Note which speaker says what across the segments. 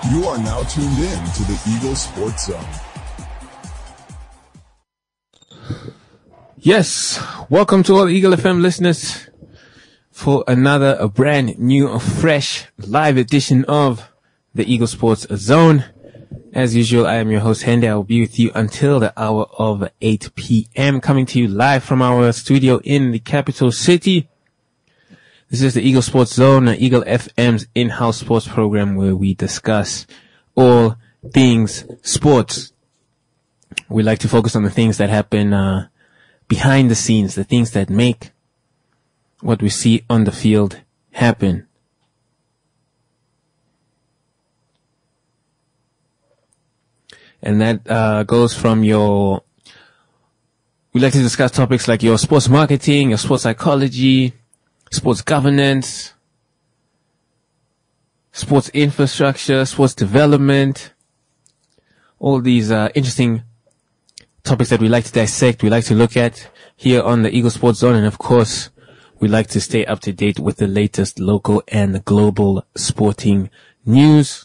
Speaker 1: You are now tuned in to the Eagle Sports Zone.
Speaker 2: Yes, welcome to all Eagle FM listeners for a brand new, fresh, live edition of the Eagle Sports Zone. As usual, I am your host, Hende. I will be with you until the hour of 8 p.m. coming to you live from our studio in the capital city. This is the Eagle Sports Zone, Eagle FM's in-house sports program where we discuss all things sports. We like to focus on the things that happen behind the scenes, the things that make what we see on the field happen. And that goes from we like to discuss topics like your sports marketing, your sports psychology, sports governance, sports infrastructure, sports development, all these interesting topics that we like to dissect, we like to look at here on the Eagle Sports Zone. And of course, we like to stay up to date with the latest local and global sporting news.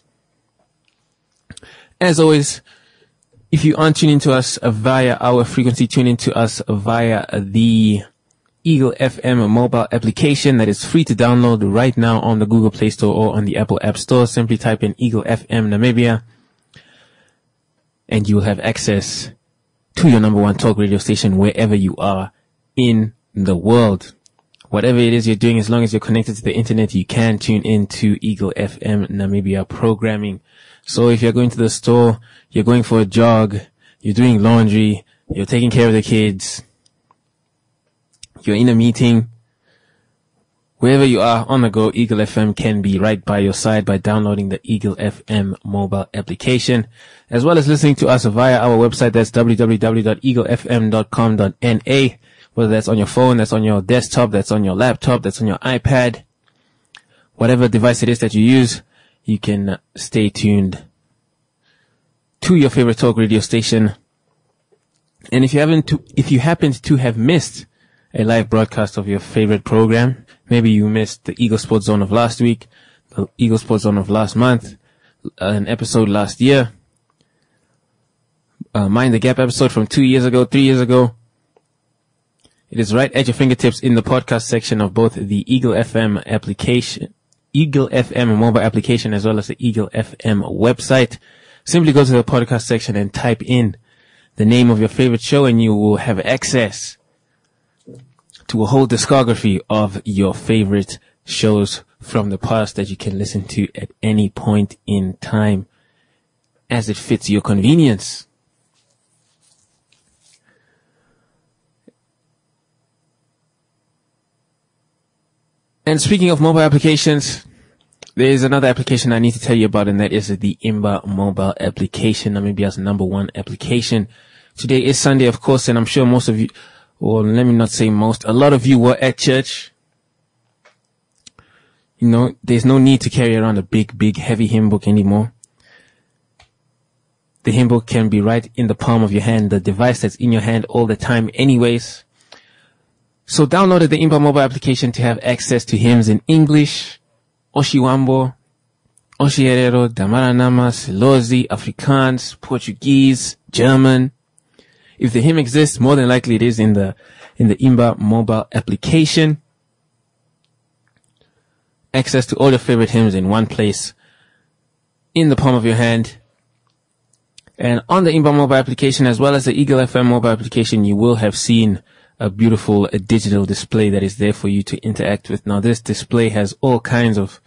Speaker 2: As always, if you aren't tuning to us via our frequency, tune into us via the Eagle FM mobile application that is free to download right now on the Google Play Store or on the Apple App Store. Simply type in Eagle FM Namibia and you will have access to your number one talk radio station wherever you are in the world. Whatever it is you're doing, as long as you're connected to the internet, you can tune in to Eagle FM Namibia programming. So if you're going to the store, you're going for a jog, you're doing laundry, you're taking care of the kids, you're in a meeting, wherever you are on the go, Eagle FM can be right by your side by downloading the Eagle FM mobile application, as well as listening to us via our website. That's www.eaglefm.com.na. Whether that's on your phone, that's on your desktop, that's on your laptop, that's on your iPad, whatever device it is that you use, you can stay tuned to your favorite talk radio station. And if you happen to have missed a live broadcast of your favorite program, maybe you missed the Eagle Sports Zone of last week, the Eagle Sports Zone of last month, an episode last year, Mind the Gap episode from 2 years ago, 3 years ago, it is right at your fingertips in the podcast section of both the Eagle FM application, Eagle FM mobile application, as well as the Eagle FM website. Simply go to the podcast section and type in the name of your favorite show and you will have access to a whole discography of your favorite shows from the past that you can listen to at any point in time as it fits your convenience. And speaking of mobile applications, there is another application I need to tell you about, and that is the Imba mobile application, Namibia's number one application. Today is Sunday, of course, and I'm sure most of you, or let me not say most, a lot of you were at church. You know, there's no need to carry around a big, heavy hymn book anymore. The hymn book can be right in the palm of your hand, the device that's in your hand all the time anyways. So download the Imba mobile application to have access to hymns in English, Oshiwambo, Oshierero, Damaranama, Silozi, Afrikaans, Portuguese, German. If the hymn exists, more than likely it is in the Imba mobile application. Access to all your favorite hymns in one place, in the palm of your hand. And on the Imba mobile application, as well as the Eagle FM mobile application, you will have seen a beautiful digital display that is there for you to interact with. Now, this display has all kinds of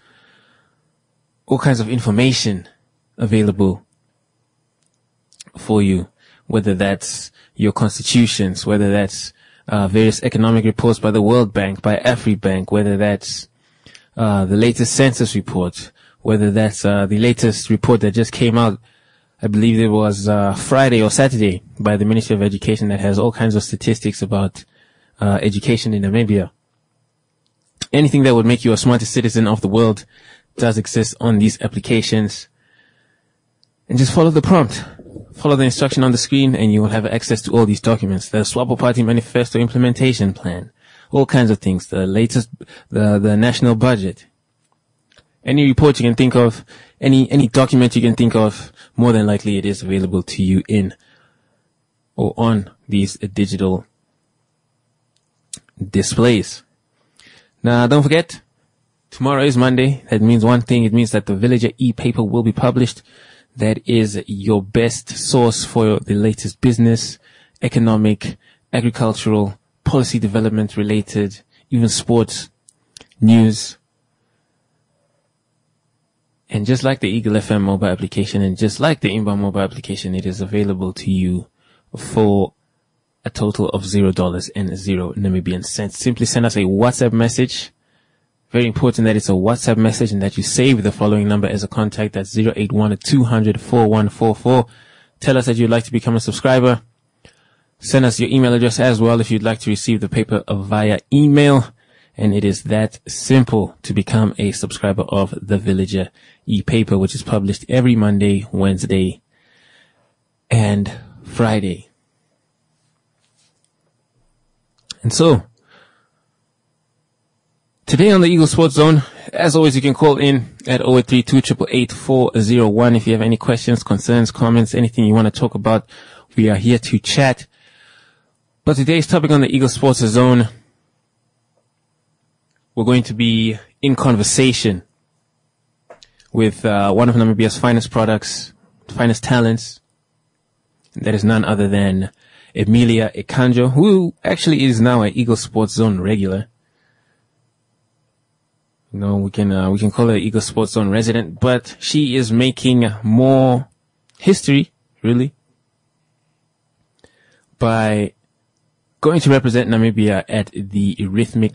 Speaker 2: information available for you, whether that's your constitutions, whether that's various economic reports by the World Bank, by AfriBank, whether that's the latest census report, whether that's the latest report that just came out, I believe it was Friday or Saturday, by the Ministry of Education, that has all kinds of statistics about education in Namibia. Anything that would make you a smarter citizen of the world does exist on these applications. And just follow the prompt. Follow the instruction on the screen and you will have access to all these documents. The SWAPO Party Manifesto Implementation Plan. All kinds of things. The latest, the national budget. Any report you can think of any document you can think of, more than likely it is available to you in or on these digital displays. Now, don't forget, tomorrow is Monday. That means one thing. It means that the Villager e-paper will be published. That is your best source for the latest business, economic, agricultural, policy development related, even sports, news. And just like the Eagle FM mobile application and just like the Imba mobile application, it is available to you for a total of $0 and 0 Namibian cents. Simply send us a WhatsApp message. Very important that it's a WhatsApp message and that you save the following number as a contact. That's 081-200-4144. Tell us that you'd like to become a subscriber. Send us your email address as well if you'd like to receive the paper via email. And it is that simple to become a subscriber of the Villager e-paper, which is published every Monday, Wednesday, and Friday. And so, today on the Eagle Sports Zone, as always, you can call in at 083-288-8401 if you have any questions, concerns, comments, anything you want to talk about. We are here to chat. But today's topic on the Eagle Sports Zone, we're going to be in conversation with one of Namibia's finest products, finest talents. That is none other than Emilia Ekanjo, who actually is now an Eagle Sports Zone regular. You know, we can call her Eagle Sports Zone resident, but she is making more history, really, by going to represent Namibia at the Rhythmic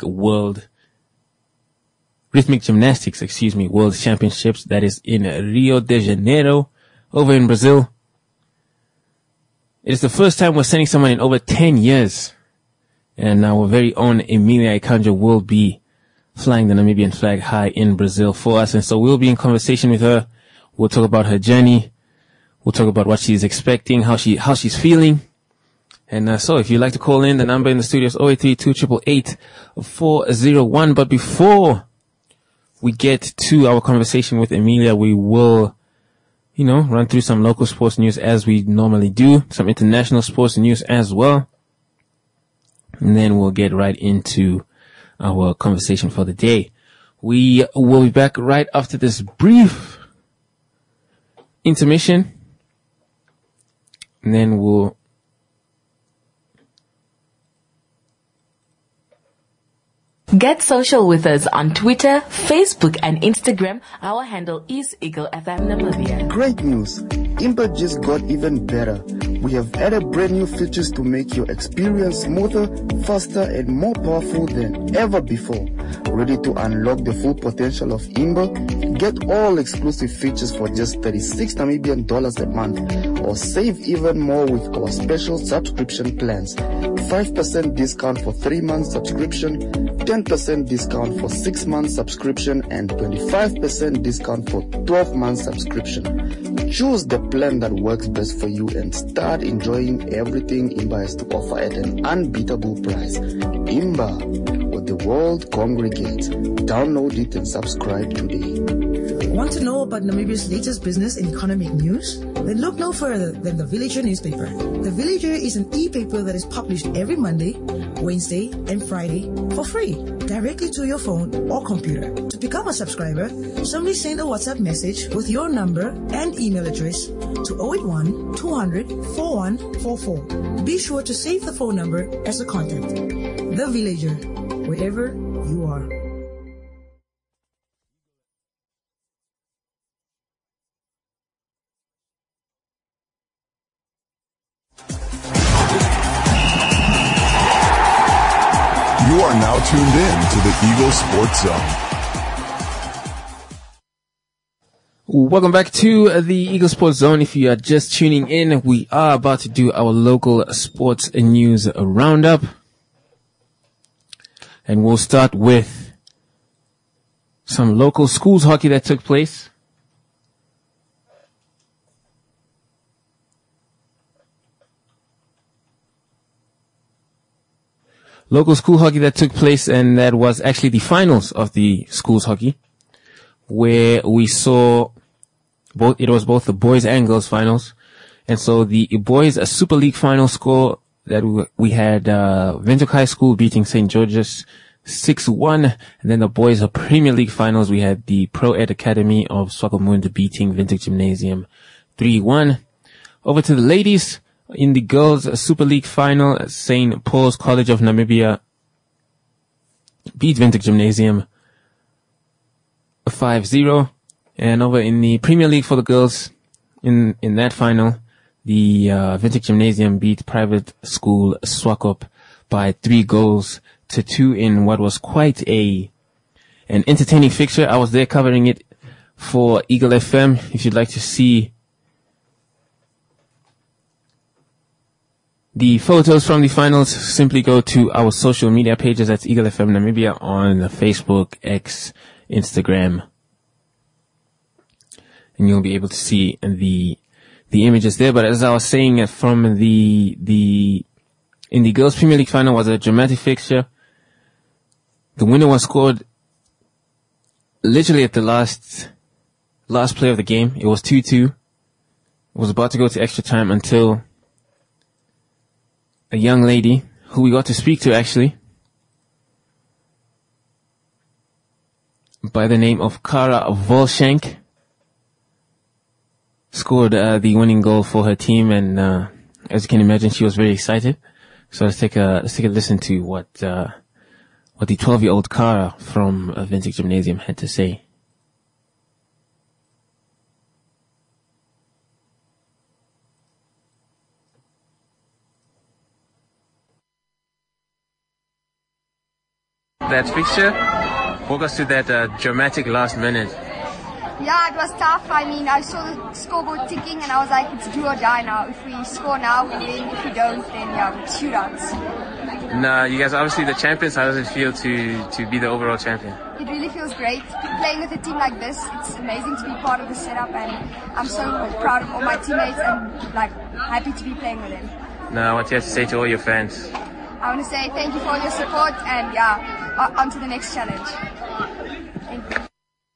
Speaker 2: Gymnastics, World Championships. That is in Rio de Janeiro, over in Brazil. It is the first time we're sending someone in over 10 years. And our very own Emilia Ekanjo will be flying the Namibian flag high in Brazil for us. And so we'll be in conversation with her. We'll talk about her journey. We'll talk about what she's expecting, how she's feeling. And so if you'd like to call in, the number in the studio is 083-288-8401. But before we get to our conversation with Emilia, we will, run through some local sports news as we normally do, some international sports news as well. And then we'll get right into our conversation for the day. We will be back right after this brief intermission. And then we'll
Speaker 3: get social with us on Twitter, Facebook, and Instagram. Our handle is Eagle FM Namibia.
Speaker 4: Great news! Imba just got even better. We have added brand new features to make your experience smoother, faster, and more powerful than ever before. Ready to unlock the full potential of Imba? Get all exclusive features for just 36 Namibian dollars a month, or save even more with our special subscription plans. 5% discount for 3 months subscription, 10% discount for 6 months subscription, and 25% discount for 12 months subscription. Choose the plan that works best for you and start enjoying everything Imba has to offer at an unbeatable price. Imba, where the world congregates. Download it and subscribe today.
Speaker 5: Want to know about Namibia's latest business and economic news? Then look no further than the Villager newspaper. The Villager is an e-paper that is published every Monday, Wednesday, and Friday for free, directly to your phone or computer. To become a subscriber, simply send a WhatsApp message with your number and email address to 081-200-4144. Be sure to save the phone number as a contact. The Villager, wherever you are.
Speaker 1: You are now tuned in to the Eagle Sports Zone.
Speaker 2: Welcome back to the Eagle Sports Zone. If you are just tuning in, we are about to do our local sports news roundup. And we'll start with some local schools hockey that took place. Local school hockey that took place, and that was actually the finals of the schools hockey, where we saw It was both the boys and girls finals. And so the boys a Super League final score that we had, Windhoek High School beating St. George's 6-1. And then the boys a Premier League finals, we had the Pro Ed Academy of Swakopmund beating Windhoek Gymnasium 3-1. Over to the ladies. In the girls Super League final, St. Paul's College of Namibia beat Windhoek Gymnasium 5-0. And over in the Premier League for the girls, in that final, the Windhoek Gymnasium beat Private School Swakop by 3-2 in what was quite an entertaining fixture. I was there covering it for Eagle FM. If you'd like to see the photos from the finals, simply go to our social media pages. That's Eagle FM Namibia on Facebook, X, Instagram. And you'll be able to see the images there. But as I was saying, from in the girls' Premier League final was a dramatic fixture. The winner was scored literally at the last play of the game. It was 2-2. It was about to go to extra time until a young lady who we got to speak to actually, by the name of Kara Volshank, scored the winning goal for her team, and as you can imagine, she was very excited. So let's take a listen to what the 12-year-old Kara from Windhoek Gymnasium had to say. That fixture, walk us through that dramatic last minute.
Speaker 6: Yeah, it was tough. I mean, I saw the scoreboard ticking and I was like, it's do or die now. If we score now, we win. If we don't, then yeah, it's shootouts.
Speaker 2: Nah, you guys are obviously the champions. How does it feel to be the overall champion?
Speaker 6: It really feels great. Playing with a team like this, it's amazing to be part of the setup, and I'm so proud of all my teammates and like happy to be playing with them.
Speaker 2: Now, what do you have to say to all your fans?
Speaker 6: I want to say thank you for all your support, and yeah, on to the next challenge. Thank you.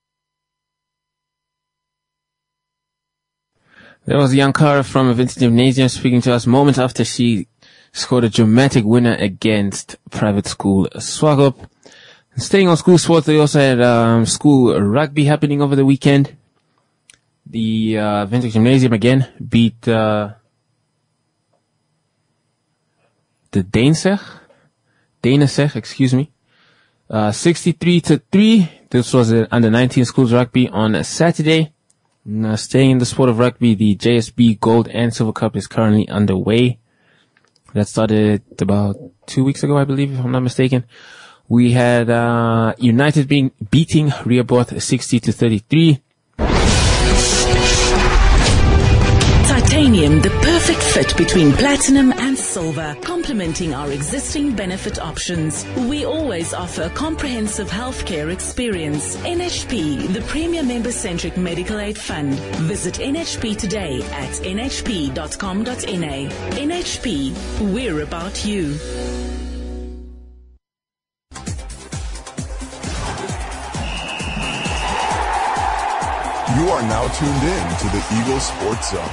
Speaker 2: There was young Kara from Windhoek Gymnasium speaking to us moments after she scored a dramatic winner against Private School Swakop. Staying on school sports, they also had school rugby happening over the weekend. The Windhoek Gymnasium again beat the Danense, excuse me, 63-3. This was under 19 schools rugby on a Saturday. Now, staying in the sport of rugby, the JSB Gold and Silver Cup is currently underway. That started about 2 weeks ago, I believe, if I'm not mistaken. We had United beating Rehoboth 60-33.
Speaker 7: Titanium, the perfect fit between platinum and silver, complementing our existing benefit options. We always offer a comprehensive healthcare experience. NHP, the premier member-centric medical aid fund. Visit NHP today at nhp.com.na. NHP, we're about you.
Speaker 1: You are now tuned in to the Eagle Sports Zone.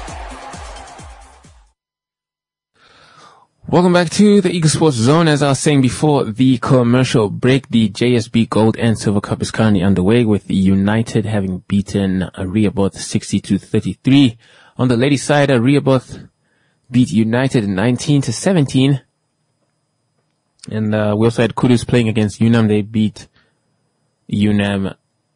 Speaker 2: Welcome back to the Eagle Sports Zone. As I was saying before the commercial break, the JSB Gold and Silver Cup is currently underway, with United having beaten Rehoboth 60-33. On the ladies' side, Rehoboth beat United 19-17. And we also had Kudus playing against UNAM. They beat UNAM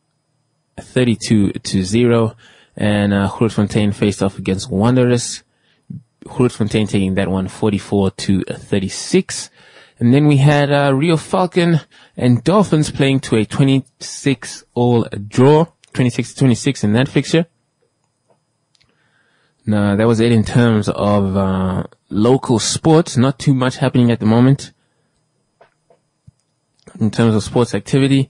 Speaker 2: 32-0. And Grootfontein faced off against Wanderers. Grootfontein taking that one 44-36. And then we had Rio Falcon and Dolphins playing to a 26-all draw, 26-26 in that fixture. Now, that was it in terms of local sports. Not too much happening at the moment in terms of sports activity.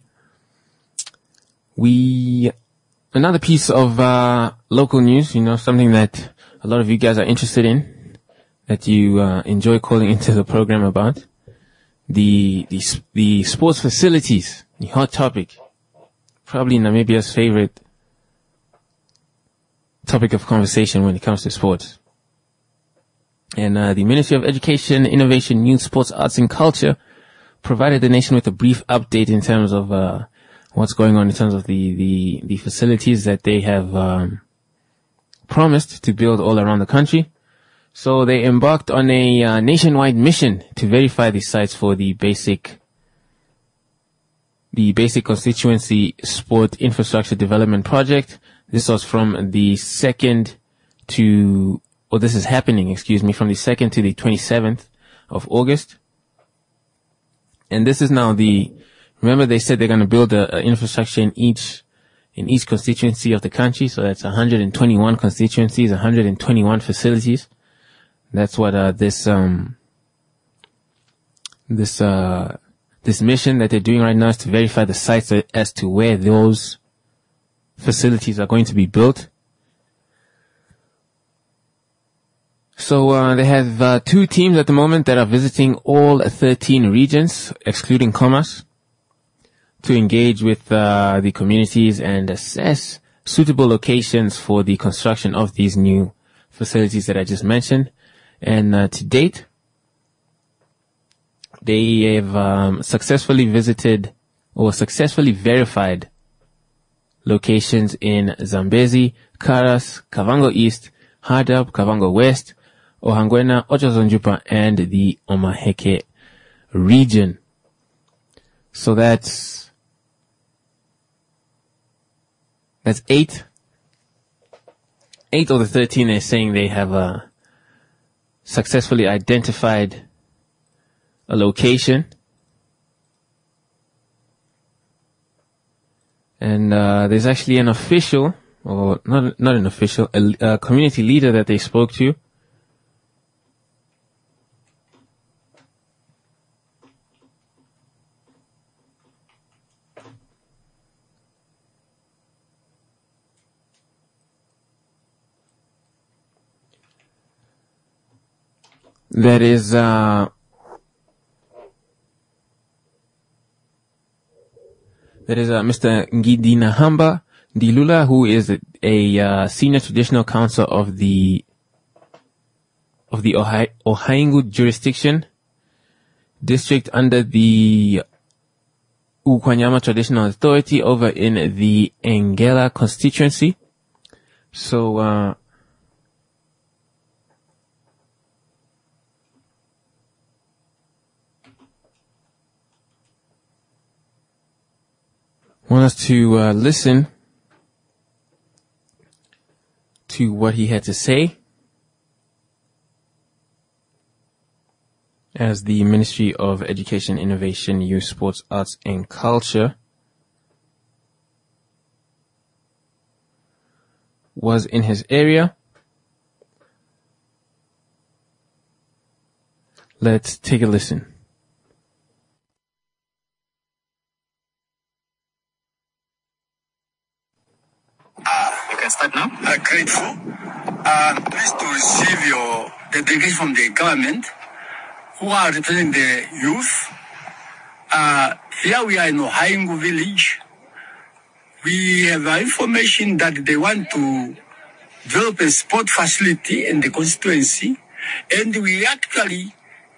Speaker 2: Another piece of local news, something that a lot of you guys are interested in, that you enjoy calling into the program about. The sports facilities, the hot topic, probably Namibia's favorite topic of conversation when it comes to sports. And the Ministry of Education, Innovation, Youth, Sports, Arts and Culture provided the nation with a brief update in terms of what's going on in terms of the facilities that they have promised to build all around the country. So they embarked on a nationwide mission to verify the sites for the basic constituency sport infrastructure development project. This was from the 2nd to, or this is happening, from the 2nd to the 27th of August. And this is now remember they said they're going to build a infrastructure in each constituency of the country. So that's 121 constituencies, 121 facilities. That's what, this mission that they're doing right now is to verify the sites as to where those facilities are going to be built. So they have 2 teams at the moment that are visiting all 13 regions, excluding Khomas, to engage with the communities and assess suitable locations for the construction of these new facilities that I just mentioned. And to date, they have successfully verified locations in Zambezi, Karas, Kavango East, Hardap, Kavango West, Ohangwena, Ochazonjupa, and the Omaheke region. So that's 8. 8 of the 13 are saying they have successfully identified a location. And there's actually an official, or not an official, a community leader that they spoke to. That is Mr. Ngidinahamba Dilula, who is a senior traditional council of the Ohaingu jurisdiction district under the Ukwanyama Traditional Authority over in the Engela constituency. So want us to listen to what he had to say as the Ministry of Education, Innovation, Youth, Sports, Arts and Culture was in his area. Let's take a listen.
Speaker 8: You can start now. Grateful. Pleased to receive the delegation from the government who are representing the youth. Here we are in Ohaingu village. We have information that they want to develop a sport facility in the constituency, and we actually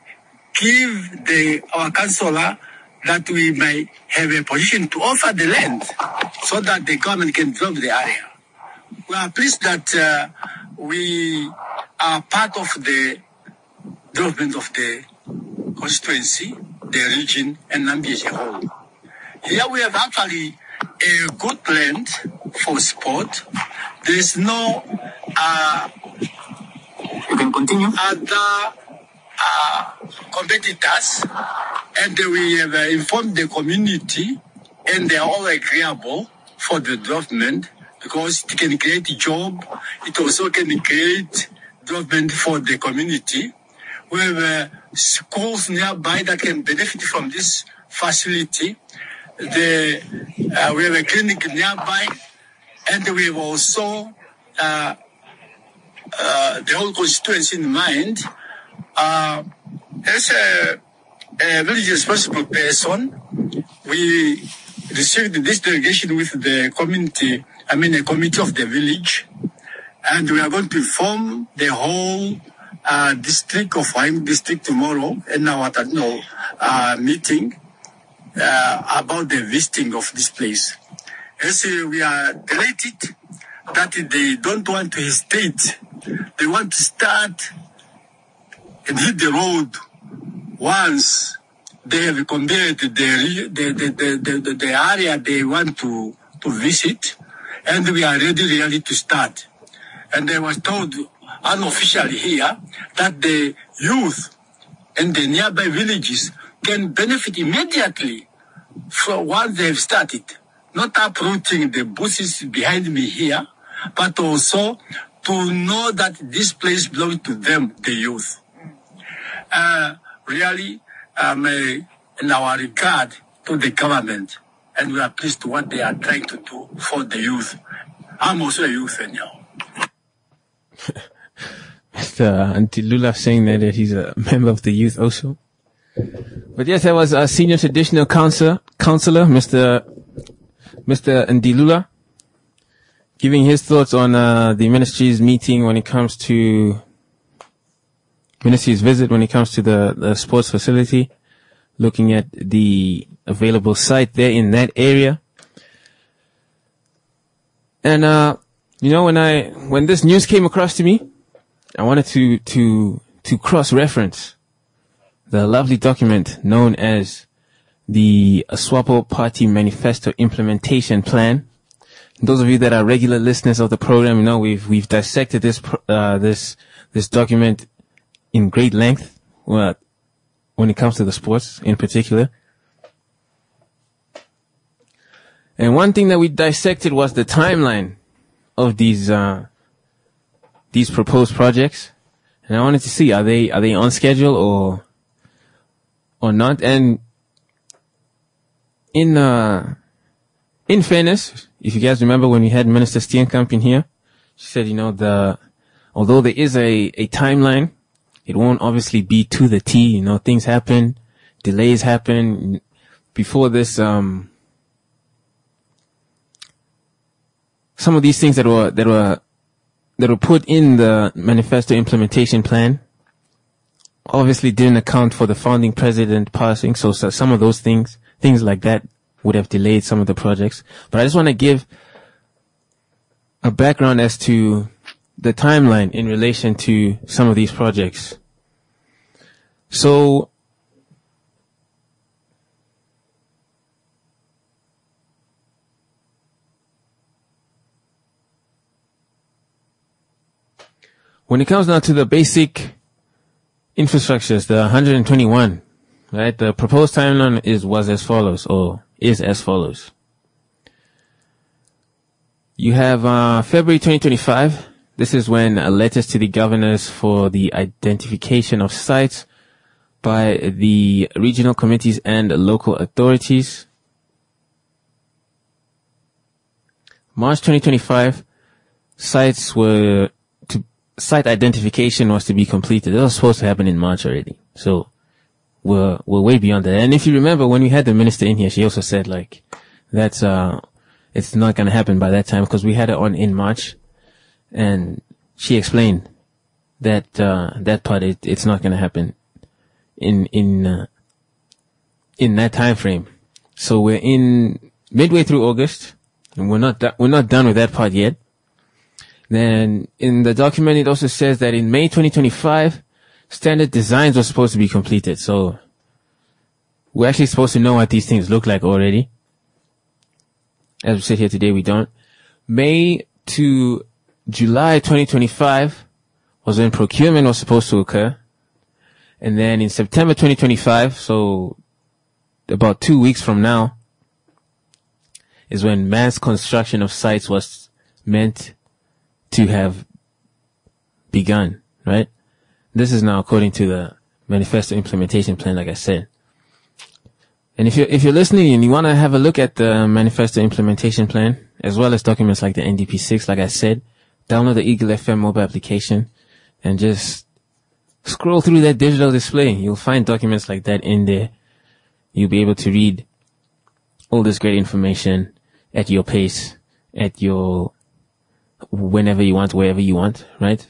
Speaker 8: give our councillor that we may have a position to offer the land so that the government can develop the area. We are pleased that we are part of the development of the constituency, the region, and Namibia as a whole. Here we have actually a good land for sport. There is no you can continue. Other competitors, and we have informed the community, and they are all agreeable for the development because it can create a job. It also can create development for the community. We have schools nearby that can benefit from this facility. We have a clinic nearby, and we have also the whole constituency in mind. As a very responsible person, we received this delegation with the community, a committee of the village, And we are going to inform the whole district of Wahim district tomorrow in our meeting about the visiting of this place. As we are delighted that they don't want to hesitate. They want to start and hit the road once they have compared the area they want to visit, and we are ready really to start. And I was told unofficially here that the youth in the nearby villages can benefit immediately from once they've started, not uprooting the bushes behind me here, but also to know that this place belongs to them, the youth. Really, in our regard to the government, and we are pleased to what they are trying to do for the youth. I'm also a youth anyhow.
Speaker 2: Mr. Ndilula saying that he's a member of the youth also. But yes, that was our senior traditional counselor, Mr. Ndilula, giving his thoughts on the ministry's meeting when it comes to ministry's visit when it comes to the sports facility, looking at the available site there in that area. And when this news came across to me, I wanted to cross-reference the lovely document known as the SWAPO Party Manifesto Implementation Plan. Those of you that are regular listeners of the program, we've dissected this document in great length when it comes to the sports in particular. And one thing that we dissected was the timeline of these proposed projects. And I wanted to see, are they on schedule or not? And in fairness, if you guys remember when we had Minister Steenkamp in here, she said, although there is a timeline, it won't obviously be to the T. Things happen, delays happen. Before this, some of these things that were put in the manifesto implementation plan obviously didn't account for the founding president passing. So some of those things like that would have delayed some of the projects. But I just want to give a background as to the timeline in relation to some of these projects. So when it comes down to the basic infrastructures, the 121, right? The proposed timeline is as follows. You have February 2025. This is when letters to the governors for the identification of sites by the regional committees and local authorities. March 2025, site identification was to be completed. It was supposed to happen in March already. So we're way beyond that. And if you remember when we had the minister in here, she also said that's it's not going to happen by that time because we had it on in March, and she explained that that part it's not going to happen in that time frame. So we're in midway through August, and we're not done with that part yet. Then in the document it also says that in May 2025, standard designs were supposed to be completed. So we're actually supposed to know what these things look like already. As we sit here today, we don't. May to July 2025 was when procurement was supposed to occur. And then in September 2025, so about 2 weeks from now, is when mass construction of sites was meant to have begun, right? This is now according to the manifesto implementation plan, like I said. And if you're listening and you want to have a look at the manifesto implementation plan, as well as documents like the NDP6, like I said, download the Eagle FM mobile application and just scroll through that digital display. You'll find documents like that in there. You'll be able to read all this great information at your pace, at your whenever you want, wherever you want, right?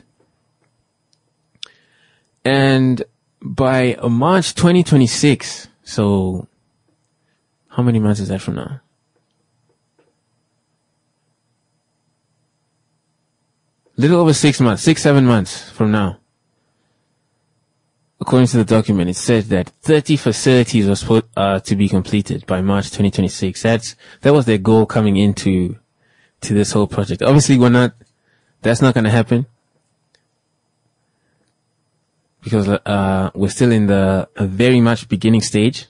Speaker 2: And by March 2026, so how many months is that from now? Little over 6 months, 7 months from now. According to the document, it said that 30 facilities were supposed to be completed by March 2026. That was their goal coming into this whole project. Obviously, that's not going to happen because we're still in the very much beginning stage.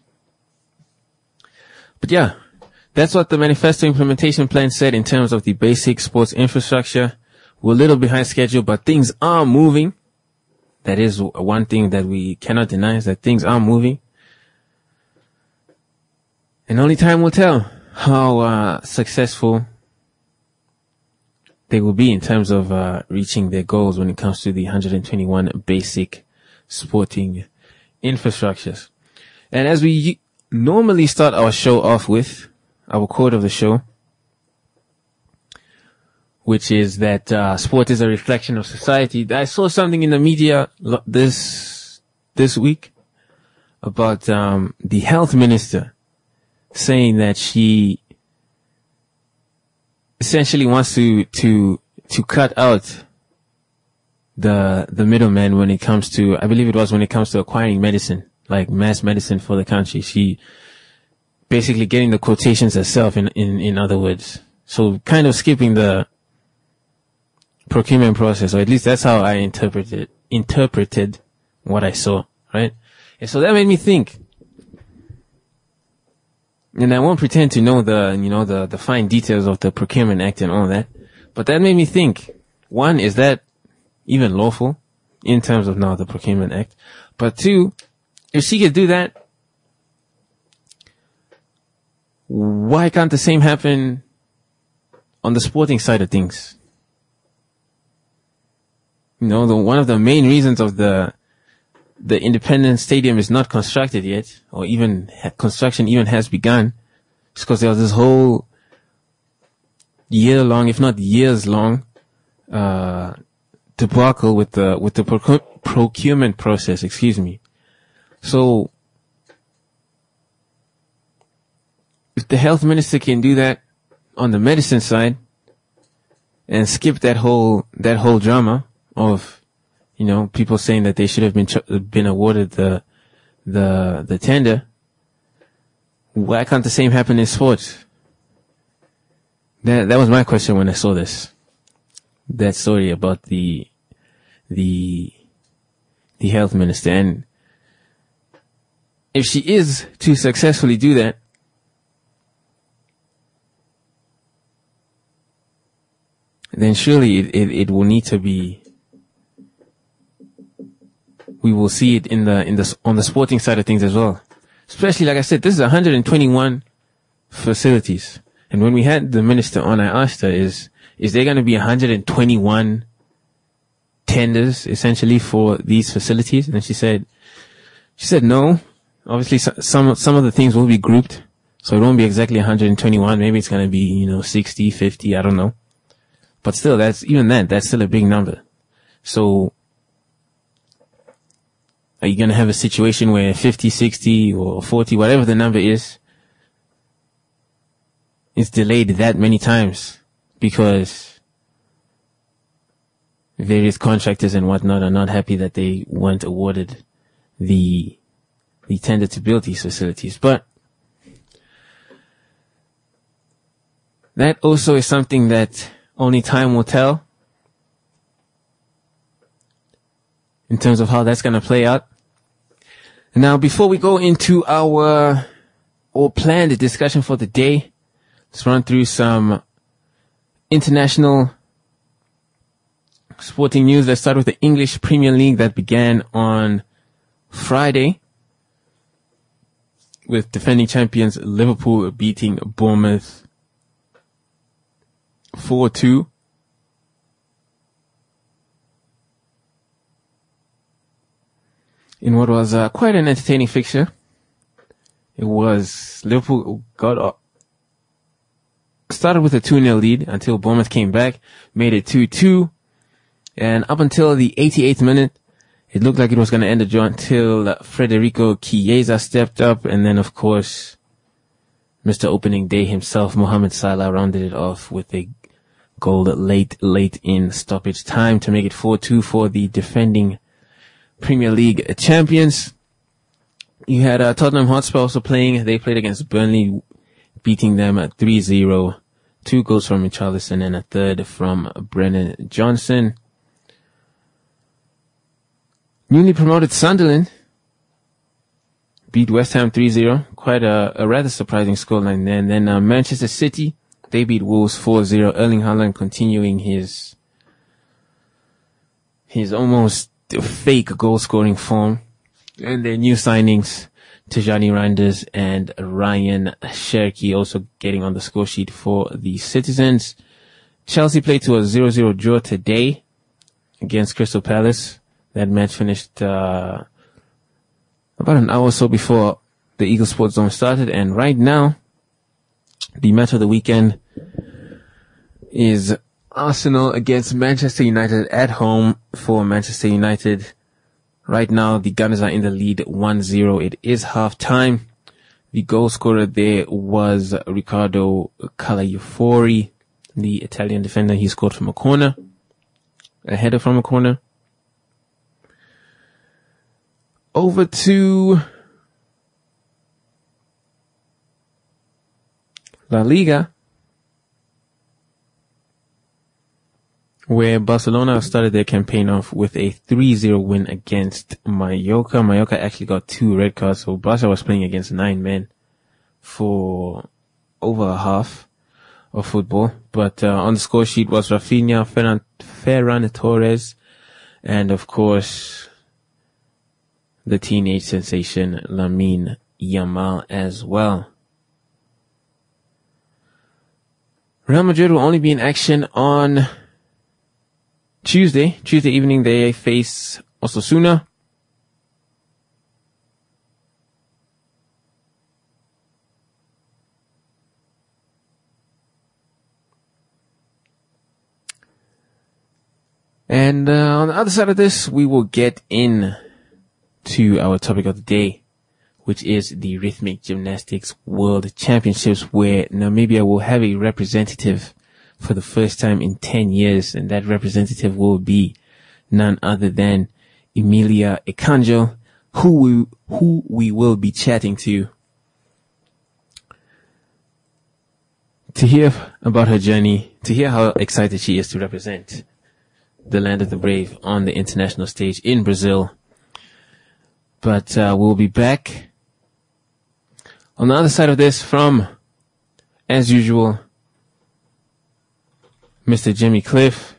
Speaker 2: But yeah, that's what the manifesto implementation plan said in terms of the basic sports infrastructure. We're a little behind schedule, but things are moving. That is one thing that we cannot deny, is that things are moving. And only time will tell how successful they will be in terms of reaching their goals when it comes to the 121 basic sporting infrastructures. And as we normally start our show off with our quote of the show, which is that sport is a reflection of society. I saw something in the media this week about the health minister saying that she essentially wants to cut out the middleman when it comes to, I believe it was when it comes to acquiring medicine, like mass medicine for the country. She basically getting the quotations herself in other words. So kind of skipping the procurement process, or at least that's how I interpreted what I saw, right? And so that made me think. And I won't pretend to know the fine details of the Procurement Act and all that, but that made me think, one, is that even lawful in terms of now the Procurement Act? But two, if she could do that, why can't the same happen on the sporting side of things? One of the main reasons of the Independence Stadium is not constructed yet, or even construction even has begun, is because there was this whole year-long, if not years-long, debacle with the procurement process. Excuse me. So, if the health minister can do that on the medicine side and skip that whole drama of, people saying that they should have been awarded the tender, why can't the same happen in sports? That was my question when I saw that story about the health minister. And if she is to successfully do that, then surely it will need to be, we will see it on the sporting side of things as well. Especially, like I said, this is 121 facilities. And when we had the minister on, I asked her, is there going to be 121 tenders essentially for these facilities? And she said no. Obviously, some of the things will be grouped. So it won't be exactly 121. Maybe it's going to be, 60, 50, I don't know. But still, that's still a big number. So, are you going to have a situation where 50, 60, or 40, whatever the number is delayed that many times because various contractors and whatnot are not happy that they weren't awarded the tender to build these facilities? But that also is something that only time will tell in terms of how that's going to play out. Now, before we go into our planned discussion for the day, let's run through some international sporting news. Let's start with the English Premier League that began on Friday with defending champions Liverpool beating Bournemouth 4-2. In what was quite an entertaining fixture. It was Liverpool started with a 2-0 lead until Bournemouth came back, made it 2-2. And up until the 88th minute, it looked like it was going to end the draw until Federico Chiesa stepped up. And then, of course, Mr. Opening Day himself, Mohamed Salah, rounded it off with a goal late in stoppage time to make it 4-2 for the defending Premier League champions. You had Tottenham Hotspur also playing. They played against Burnley, beating them at 3-0. 2 goals from Richarlison and a third from Brennan Johnson. Newly promoted Sunderland beat West Ham 3-0. Quite a rather surprising scoreline there. And then Manchester City, they beat Wolves 4-0. Erling Haaland continuing his almost fake goal scoring form. And their new signings, Tijani Reinders and Ryan Cherki, also getting on the score sheet for the Citizens. Chelsea played to a 0-0 draw today against Crystal Palace. That match finished about an hour or so before the Eagle Sports Zone started. And right now, the match of the weekend is Arsenal against Manchester United at home for Manchester United. Right now, the Gunners are in the lead 1-0. It is half-time. The goal scorer there was Riccardo Calafiori, the Italian defender. He scored from a corner, a header from a corner. Over to La Liga, where Barcelona started their campaign off with a 3-0 win against Mallorca. Mallorca actually got 2 red cards, so Barca was playing against 9 men for over a half of football. But on the score sheet was Rafinha, Ferran Torres, and of course the teenage sensation Lamine Yamal as well. Real Madrid will only be in action on Tuesday evening. They face Osasuna. And on the other side of this, we will get in to our topic of the day, which is the Rhythmic Gymnastics World Championships, where Namibia will have a representative for the first time in 10 years, and that representative will be none other than Emilia Ekanjo, who we will be chatting to hear about her journey, to hear how excited she is to represent the land of the brave on the international stage in Brazil. But we'll be back on the other side of this from, as usual, Mr. Jimmy Cliff.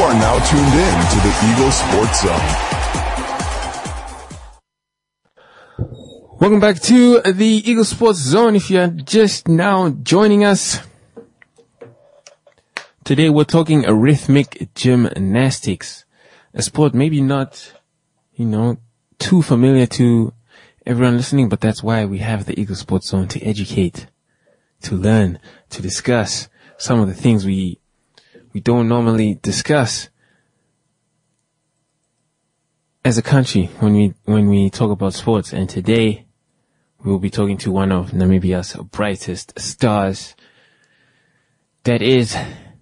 Speaker 1: are now tuned in to the Eagle Sports Zone.
Speaker 2: Welcome back to the Eagle Sports Zone. If you are just now joining us, today we're talking rhythmic gymnastics, a sport maybe not, too familiar to everyone listening, but that's why we have the Eagle Sports Zone, to educate, to learn, to discuss some of the things we don't normally discuss as a country when we talk about sports. And today we will be talking to one of Namibia's brightest stars. That is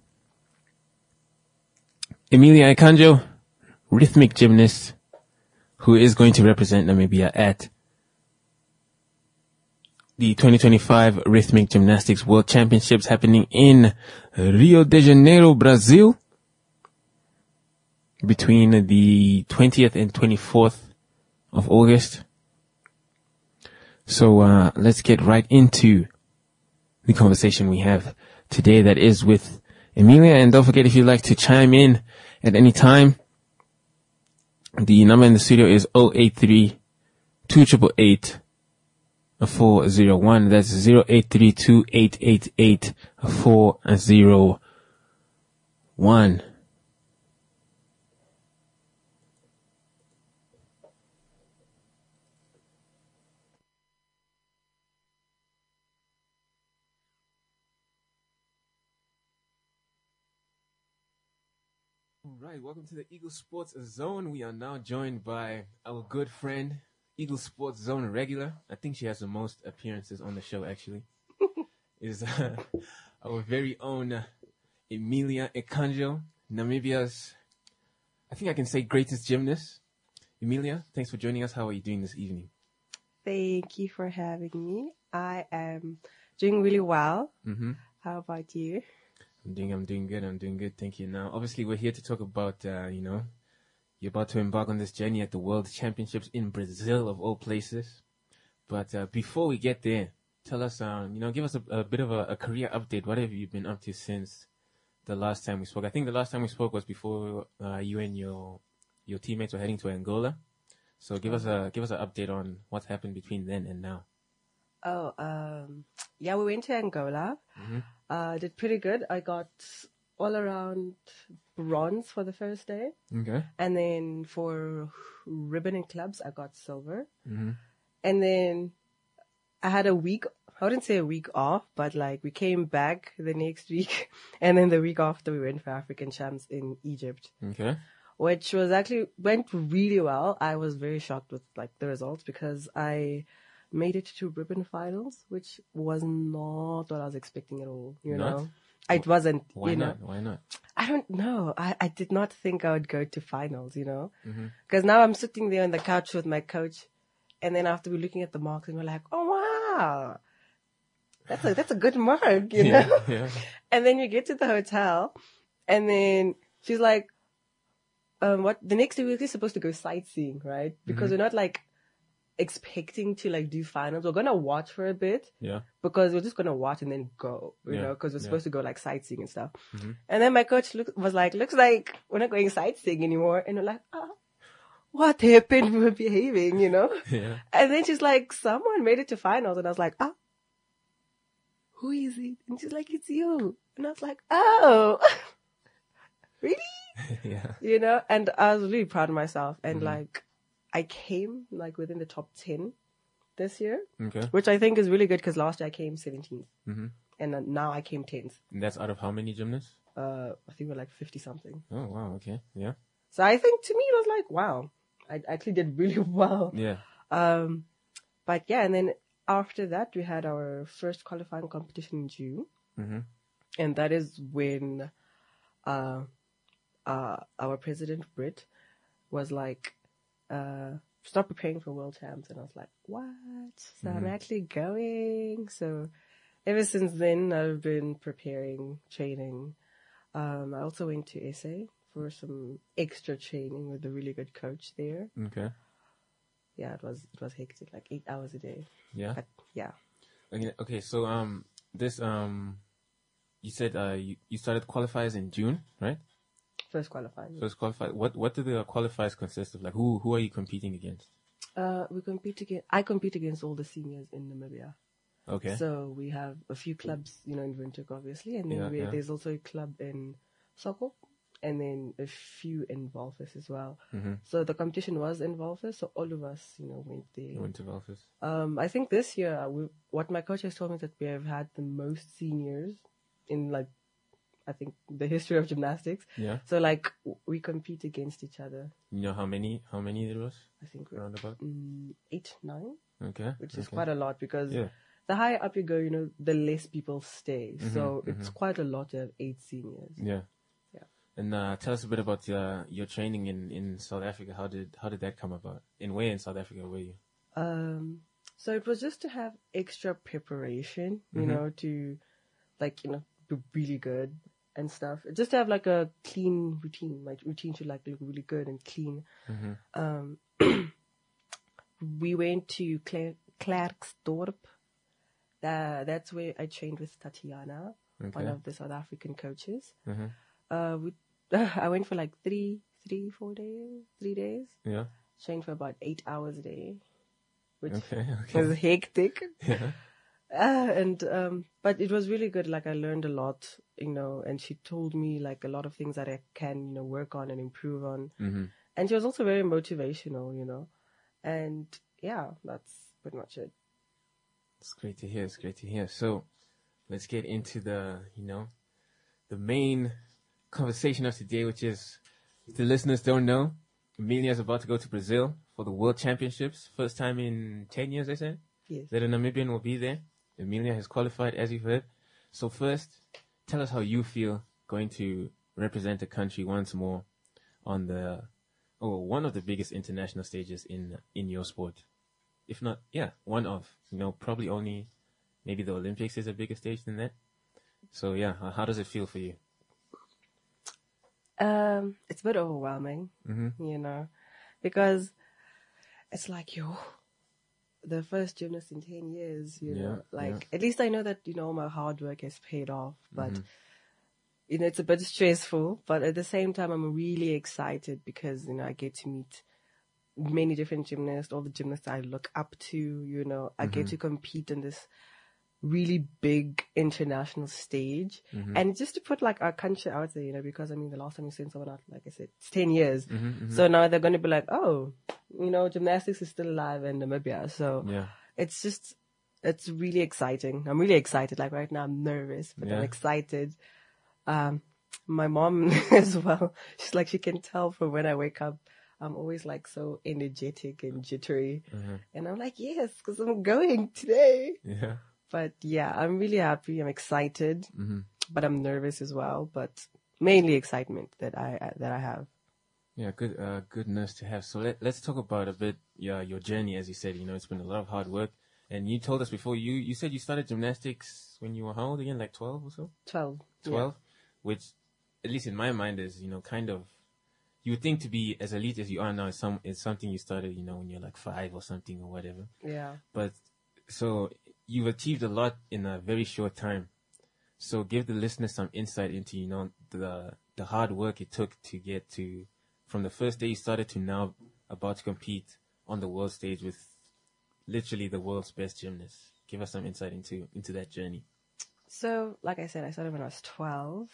Speaker 2: Emilia Ekanjo, rhythmic gymnast, who is going to represent Namibia at the 2025 Rhythmic Gymnastics World Championships happening in Rio de Janeiro, Brazil, between the 20th and 24th of August. So let's get right into the conversation we have today, that is with Emilia. And don't forget, if you'd like to chime in at any time, the number in the studio is 083-288-401. That's 083-288-401. All right, welcome to the Eagle Sports Zone. We are now joined by our good friend, Eagle Sports Zone regular. I think she has the most appearances on the show, actually. Is our very own Emilia Ekanjo, Namibia's, I think I can say, greatest gymnast. Emilia, thanks for joining us. How are you doing this evening?
Speaker 9: Thank you for having me. I am doing really well.
Speaker 2: Mm-hmm.
Speaker 9: How about you?
Speaker 2: I'm doing good. Thank you. Now, obviously, we're here to talk about, you're about to embark on this journey at the World Championships in Brazil, of all places. But before we get there, tell us, give us a bit of a career update. What have you been up to since the last time we spoke? I think the last time we spoke was before you and your teammates were heading to Angola. So give us an update on what's happened between then and now.
Speaker 9: Yeah, we went to Angola.
Speaker 2: Mm-hmm.
Speaker 9: Did pretty good. I got all around bronze for the first day.
Speaker 2: Okay.
Speaker 9: And then for ribbon and clubs, I got silver.
Speaker 2: Mm-hmm.
Speaker 9: And then I had a week, I wouldn't say a week off, but like we came back the next week. And then the week after we went for African champs in Egypt.
Speaker 2: Okay.
Speaker 9: Which was actually, went really well. I was very shocked with like the results because I made it to ribbon finals, which was not what I was expecting at all, you know. It wasn't,
Speaker 2: Why not? Why not?
Speaker 9: I don't know. I did not think I would go to finals, you know.
Speaker 2: Mm-hmm.
Speaker 9: Because now I'm sitting there on the couch with my coach, and then after we're looking at the marks, and we're like, oh wow, that's a good mark, you know.
Speaker 2: Yeah.
Speaker 9: And then you get to the hotel, and then she's like, what? The next day we're actually supposed to go sightseeing, right? Because we're not like expecting to like do finals. We're gonna watch for a bit, because we're just gonna watch and then go, you know, because we're supposed to go like sightseeing and stuff. Mm-hmm. And then my coach was like, looks like we're not going sightseeing anymore. And we're like, what happened? We were behaving, you know.
Speaker 2: Yeah.
Speaker 9: And then she's like, someone made it to finals, and I was like, who is it? And she's like, it's you. And I was like, oh, really?
Speaker 2: Yeah.
Speaker 9: You know. And I was really proud of myself, and like, I came like within the top 10 this year, which I think is really good because last year I came 17th, and now I came 10th.
Speaker 2: And that's out of how many gymnasts?
Speaker 9: I think we're like 50 something.
Speaker 2: Oh wow, okay, yeah.
Speaker 9: So I think to me it was like, wow, I actually did really well.
Speaker 2: Yeah.
Speaker 9: But yeah, and then after that we had our first qualifying competition in June, and that is when our president Britt was like, start preparing for world champs. And I was like, what? So I'm actually going. So ever since then I've been preparing, training. I also went to SA for some extra training with a really good coach there.
Speaker 2: Okay.
Speaker 9: Yeah, it was hectic, like 8 hours a day.
Speaker 2: Yeah.
Speaker 9: But, yeah.
Speaker 2: Okay, so this you said you started qualifiers in June, right?
Speaker 9: First qualifying.
Speaker 2: First qualified. What do the qualifiers consist of? Like, who are you competing against?
Speaker 9: I compete against all the seniors in Namibia.
Speaker 2: Okay.
Speaker 9: So we have a few clubs, in Windhoek, obviously, and then there's also a club in Sokop, and then a few in Walvis as well.
Speaker 2: Mm-hmm.
Speaker 9: So the competition was in Walvis, so all of us, went there.
Speaker 2: Went to Walvis.
Speaker 9: I think this year, what my coach has told me is that we have had the most seniors in, like, I think the history of gymnastics.
Speaker 2: Yeah.
Speaker 9: So, like, we compete against each other.
Speaker 2: You know how many there was?
Speaker 9: I think
Speaker 2: around about
Speaker 9: 8, 9.
Speaker 2: Okay.
Speaker 9: Which is quite a lot because
Speaker 2: yeah.
Speaker 9: the higher up you go, the less people stay. So it's quite a lot to have 8 seniors.
Speaker 2: Yeah. Yeah. And tell us a bit about your training in South Africa. How did that come about? Where in South Africa were you?
Speaker 9: So it was just to have extra preparation, to be really good and stuff. Just to have like a clean routine. Like routine should like look really good and clean. We went to Klerksdorp. That's where I trained with Tatiana, one of the South African coaches. I went for like 3 days.
Speaker 2: Yeah.
Speaker 9: Trained for about 8 hours a day, which
Speaker 2: okay.
Speaker 9: was hectic.
Speaker 2: Yeah.
Speaker 9: But it was really good. Like I learned a lot, and she told me like a lot of things that I can, work on and improve on. And she was also very motivational, and yeah, that's pretty much it.
Speaker 2: It's great to hear. So let's get into the main conversation of today, which is, if the listeners don't know, Emilia is about to go to Brazil for the World Championships. First time in 10 years, I said?
Speaker 9: Yes.
Speaker 2: That a Namibian will be there. Emilia has qualified, as you've heard. So first, tell us how you feel going to represent the country once more on one of the biggest international stages in your sport. If not, one of, probably only, maybe the Olympics is a bigger stage than that. So yeah, how does it feel for you?
Speaker 9: It's a bit overwhelming, because it's like, the first gymnast in 10 years, at least I know that, all my hard work has paid off, but, it's a bit stressful, but at the same time, I'm really excited because, I get to meet many different gymnasts, all the gymnasts I look up to, I get to compete in this really big international stage, and just to put like our country out there, because the last time we sent someone out, like I said, it's 10 years. So now they're going to be like, oh, gymnastics is still alive in Namibia. So it's really exciting. I'm really excited. Like right now I'm nervous, but I'm excited. My mom as well, she's like, she can tell from when I wake up, I'm always like so energetic and jittery. And I'm like, yes, because I'm going today.
Speaker 2: Yeah.
Speaker 9: But yeah, I'm really happy. I'm excited, but I'm nervous as well. But mainly excitement that I have.
Speaker 2: Yeah, good news to have. So let's talk about a bit your journey. As you said, it's been a lot of hard work. And you told us before, you said you started gymnastics when you were how old again? Like 12 or so?
Speaker 9: 12.
Speaker 2: 12, which at least in my mind is kind of, you would think to be as elite as you are now is something you started when you're like 5 or something or whatever.
Speaker 9: Yeah.
Speaker 2: But so you've achieved a lot in a very short time. So give the listeners some insight into, the hard work it took to get to, from the first day you started to now about to compete on the world stage with literally the world's best gymnasts. Give us some insight into that journey.
Speaker 9: So, like I said, I started when I was 12.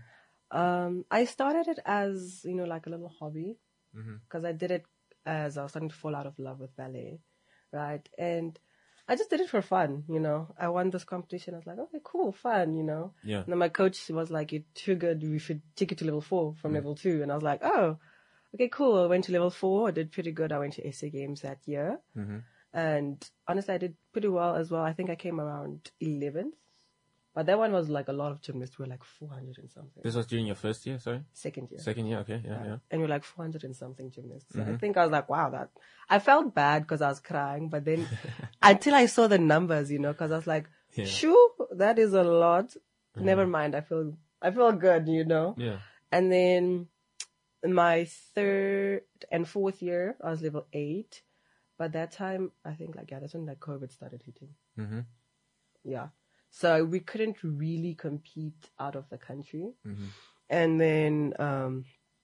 Speaker 9: I started it as, like a little hobby, because I did it as I was starting to fall out of love with ballet, right? And I just did it for fun, I won this competition. I was like, okay, cool, fun,
Speaker 2: Yeah.
Speaker 9: And then my coach was like, you're too good. We should take it to level 4 from level 2. And I was like, oh, okay, cool. I went to level 4. I did pretty good. I went to SA Games that year. And honestly, I did pretty well as well. I think I came around 11th. But that one was like a lot of gymnasts were like 400 and something.
Speaker 2: This was during your first year, sorry?
Speaker 9: Second year.
Speaker 2: Second year, okay, yeah.
Speaker 9: And we're like 400 and something gymnasts. So I think I was like, wow, I felt bad because I was crying. But then until I saw the numbers, because I was like, shoo, that is a lot. Never mind. I feel good,
Speaker 2: Yeah.
Speaker 9: And then in my 3rd and 4th year, I was level 8. But that time, I think that's when COVID started hitting. Yeah. So we couldn't really compete out of the country. And then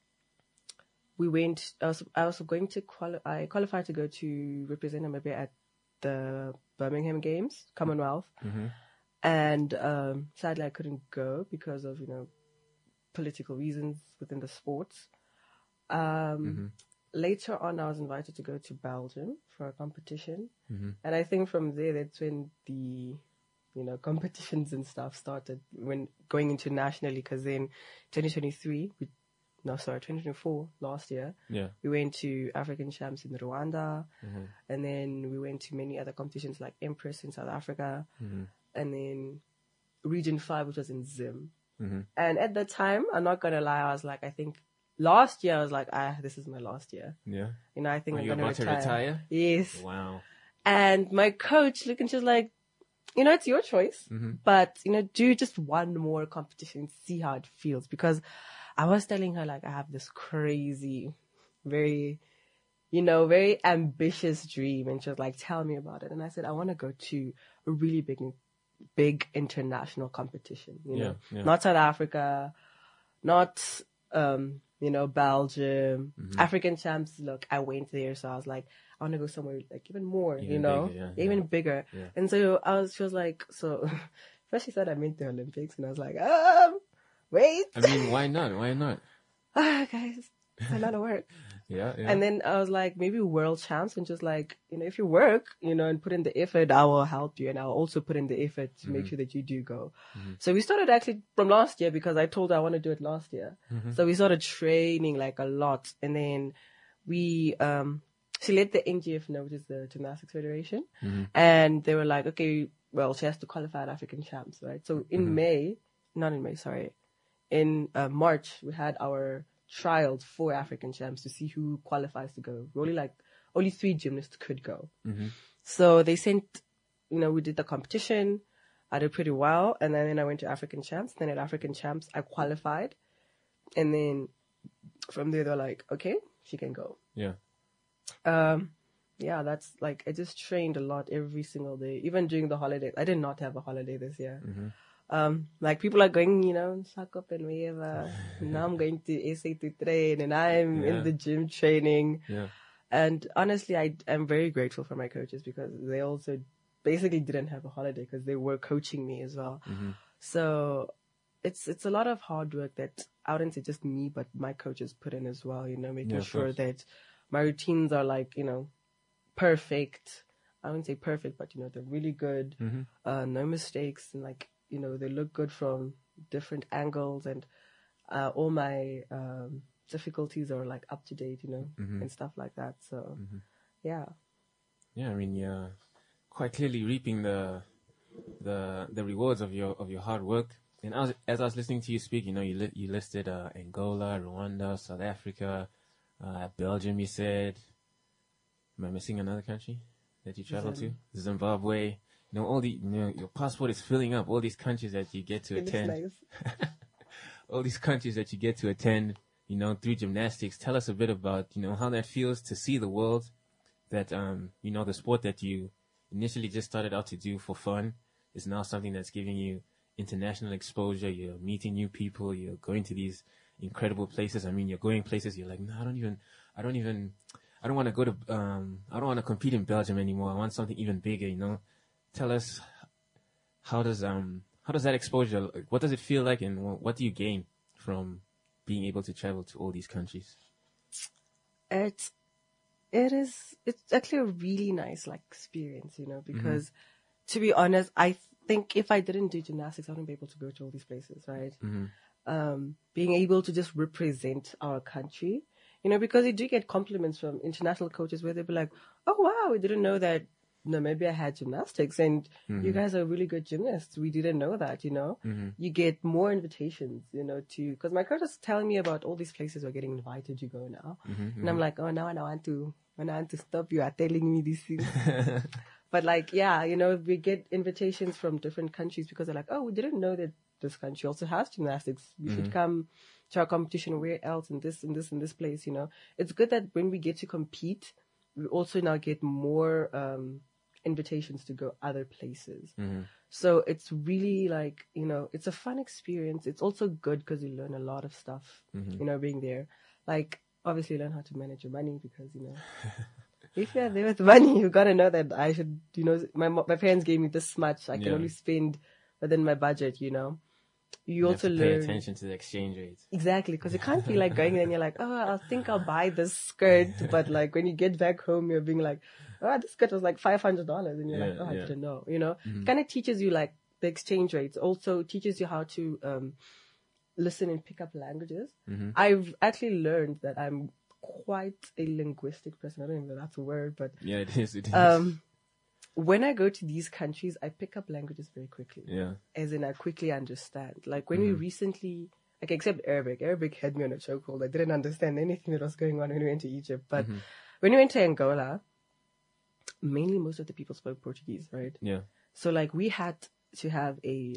Speaker 9: we went. I was going to I qualified to go to represent Namibia at the Birmingham Games, Commonwealth, and sadly I couldn't go because of political reasons within the sports. Later on, I was invited to go to Belgium for a competition, and I think from there that's when the competitions and stuff started, when going internationally, because then 2024, last year, we went to African Champs in Rwanda, and then we went to many other competitions like Empress in South Africa, and then Region 5, which was in Zim. And at that time, I'm not going to lie, I was like, I think last year, I was like, this is my last year.
Speaker 2: Yeah.
Speaker 9: I think I'm going
Speaker 2: to retire.
Speaker 9: Yes.
Speaker 2: Wow.
Speaker 9: And my coach looked and she was like, it's your choice, but, do just one more competition, see how it feels. Because I was telling her, like, I have this crazy, very, very ambitious dream. And she was like, tell me about it. And I said, I want to go to a really big international competition, not South Africa, not, Belgium, African Champs. Look, I went there. So I was like, I want to go somewhere like even more, even bigger. Yeah. And so she was like, so first she said I meant the Olympics, and I was like, wait.
Speaker 2: I mean, why not? Why not?
Speaker 9: Guys, it's a lot of work.
Speaker 2: Yeah.
Speaker 9: And then I was like, maybe world champs, and just like, if you work, and put in the effort, I will help you. And I'll also put in the effort to make sure that you do go. So we started actually from last year, because I told her I want to do it last year. So we started training like a lot. And then we, she let the NGF know, which is the Gymnastics Federation. And they were like, okay, well, she has to qualify at African Champs, right? So in in March, we had our trials for African Champs to see who qualifies to go. Only 3 gymnasts could go. So they sent, we did the competition. I did pretty well. And then I went to African Champs. Then at African Champs, I qualified. And then from there, they're like, okay, she can go.
Speaker 2: Yeah.
Speaker 9: That's like, I just trained a lot every single day, even during the holidays. I did not have a holiday this year. Like people are going, suck up and whatever. Now I'm going to SA to train, and I'm in the gym training. Yeah. And honestly, I am very grateful for my coaches, because they also basically didn't have a holiday because they were coaching me as well. So it's a lot of hard work that I wouldn't say just me, but my coaches put in as well, making sure that my routines are like, perfect. I wouldn't say perfect, but they're really good. No mistakes, and like, they look good from different angles, and all my difficulties are like up to date, and stuff like that. So, yeah.
Speaker 2: Yeah, I mean, you're quite clearly reaping the rewards of your hard work. And as I was listening to you speak, you listed Angola, Rwanda, South Africa, Belgium. You said, am I missing another country that you traveled to? Zimbabwe. All the your passport is filling up. All these countries that you get to attend. Nice. All these countries that you get to attend. Through gymnastics. Tell us a bit about how that feels to see the world. That the sport that you initially just started out to do for fun is now something that's giving you international exposure. You're meeting new people. You're going to these incredible places. I mean, you're going places. You're like, no, I don't want to go to. I don't want to compete in Belgium anymore. I want something even bigger. Tell us, how does that exposure, what does it feel like, and what do you gain from being able to travel to all these countries?
Speaker 9: It's actually a really nice experience, because to be honest, I think if I didn't do gymnastics, I wouldn't be able to go to all these places, right? Being able to just represent our country, because you do get compliments from international coaches where they'll be like, oh wow, we didn't know that Namibia had gymnastics, and you guys are really good gymnasts. We didn't know that, You get more invitations, because my coach is telling me about all these places we're getting invited to go now. And I'm like, oh, now I want to stop you are telling me these things. But we get invitations from different countries because they're like, oh, we didn't know that this country also has gymnastics. We should come to our competition. Where else? In this place, It's good that when we get to compete, we also now get more invitations to go other places. So it's really it's a fun experience. It's also good because you learn a lot of stuff, being there. Like obviously learn how to manage your money because, if you're there with money, you got to know that I should, my parents gave me this much. I can only spend within my budget, You also
Speaker 2: have to pay
Speaker 9: learn
Speaker 2: attention to the exchange rates.
Speaker 9: Exactly, because you can't be like going there and you're like, oh, I think I'll buy this skirt, but like when you get back home, you're being like, oh, this skirt was like $500, and you're like, oh, I didn't know, It kind of teaches you like the exchange rates. Also teaches you how to listen and pick up languages. I've actually learned that I'm quite a linguistic person. I don't even know if that's a word, but
Speaker 2: yeah, it is.
Speaker 9: When I go to these countries, I pick up languages very quickly.
Speaker 2: Yeah.
Speaker 9: As in, I quickly understand. Like, when we recently, like, except Arabic. Arabic had me on a chokehold. I didn't understand anything that was going on when we went to Egypt. But when we went to Angola, mainly most of the people spoke Portuguese, right?
Speaker 2: Yeah.
Speaker 9: So, like, we had to have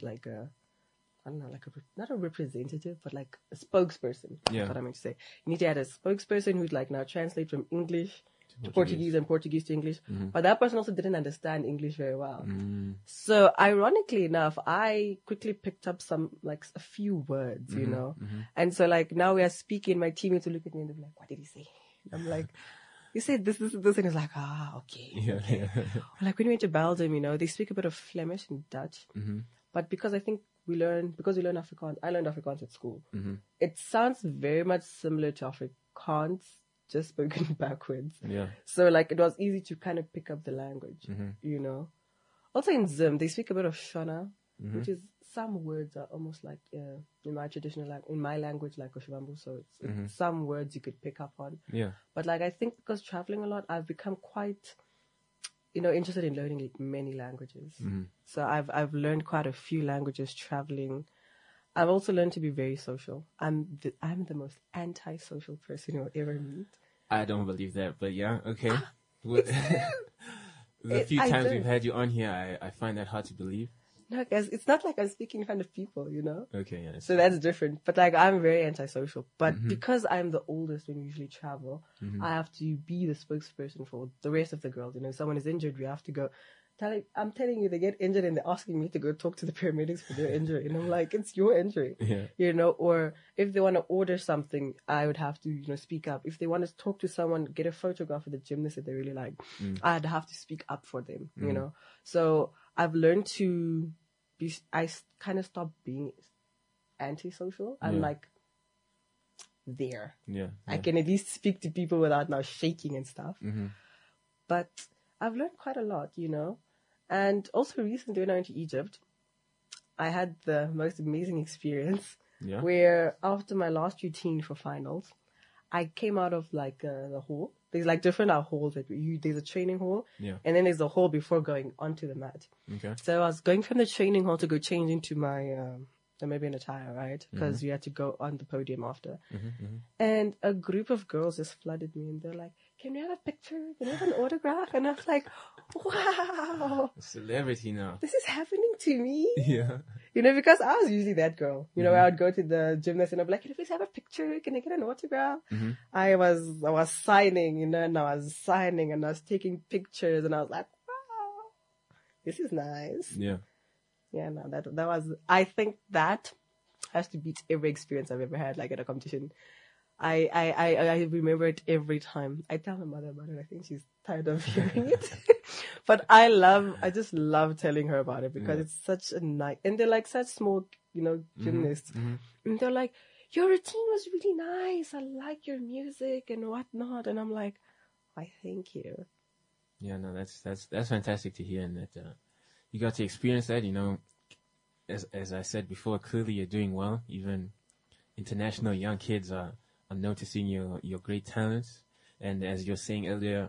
Speaker 9: not a representative, but like a spokesperson.
Speaker 2: Yeah.
Speaker 9: That's what I meant to say. You need to have a spokesperson who'd like now translate from English to Portuguese and Portuguese to English. But that person also didn't understand English very well. So ironically enough, I quickly picked up a few words, And so like now we are speaking, my teammates will look at me and they're like, what did he say? And I'm like, you said this, and it's like, okay.
Speaker 2: Yeah.
Speaker 9: Like when we went to Belgium, they speak a bit of Flemish and Dutch. But because I think we learn Afrikaans, I learned Afrikaans at school. It sounds very much similar to Afrikaans, just spoken backwards.
Speaker 2: Yeah.
Speaker 9: So like it was easy to kind of pick up the language, Also in Zim, they speak a bit of Shona, which is some words are almost like in my language like Oshibambu. So it's some words you could pick up on.
Speaker 2: Yeah.
Speaker 9: But like I think because traveling a lot, I've become quite interested in learning like many languages. So I've learned quite a few languages traveling. I've also learned to be very social. I'm the most anti-social person you'll ever meet.
Speaker 2: I don't believe that, but yeah, okay. The few times we've had you on here, I find that hard to believe.
Speaker 9: No, guys, it's not like I'm speaking in front of people,
Speaker 2: Okay, yeah.
Speaker 9: So that's different. But like, I'm very antisocial. But because I'm the oldest when we usually travel, I have to be the spokesperson for the rest of the girls. If someone is injured, we have to go. I'm telling you, they get injured and they're asking me to go talk to the paramedics for their injury. And I'm like, it's your injury.
Speaker 2: Yeah.
Speaker 9: Or if they want to order something, I would have to, speak up. If they want to talk to someone, get a photograph of the gymnast that they really like, I'd have to speak up for them, So I've learned to I kind of stopped being antisocial. I'm like there.
Speaker 2: Yeah.
Speaker 9: I can at least speak to people without now shaking and stuff. But I've learned quite a lot, And also recently when I went to Egypt, I had the most amazing experience where after my last routine for finals, I came out of like the hall. There's like different halls there's a training hall, and then there's a hall before going onto the mat.
Speaker 2: Okay.
Speaker 9: So I was going from the training hall to go change into my maybe an attire, right? Because you had to go on the podium after. And a group of girls just flooded me, and they're like, "Can we have a picture? Can we have an autograph?" And I was like, "Wow,
Speaker 2: a celebrity now.
Speaker 9: This is happening to me."
Speaker 2: Yeah.
Speaker 9: Because I was usually that girl. I would go to the gymnast and I'd be like, "Can you please have a picture? Can I get an autograph?" I was signing, and I was signing and I was taking pictures, and I was like, "Wow, this is nice."
Speaker 2: Yeah.
Speaker 9: Yeah, no, that was. I think that has to beat every experience I've ever had, like at a competition. I remember it every time. I tell my mother about it. I think she's tired of hearing it. But I just love telling her about it because it's such a nice, and they're like such small, gymnasts. And they're like, "Your routine was really nice. I like your music and whatnot." And I'm like, "Why, thank you."
Speaker 2: Yeah, no, that's fantastic to hear, and that you got to experience that. As I said before, clearly you're doing well. Even international young kids are noticing your great talents. And as you're saying earlier,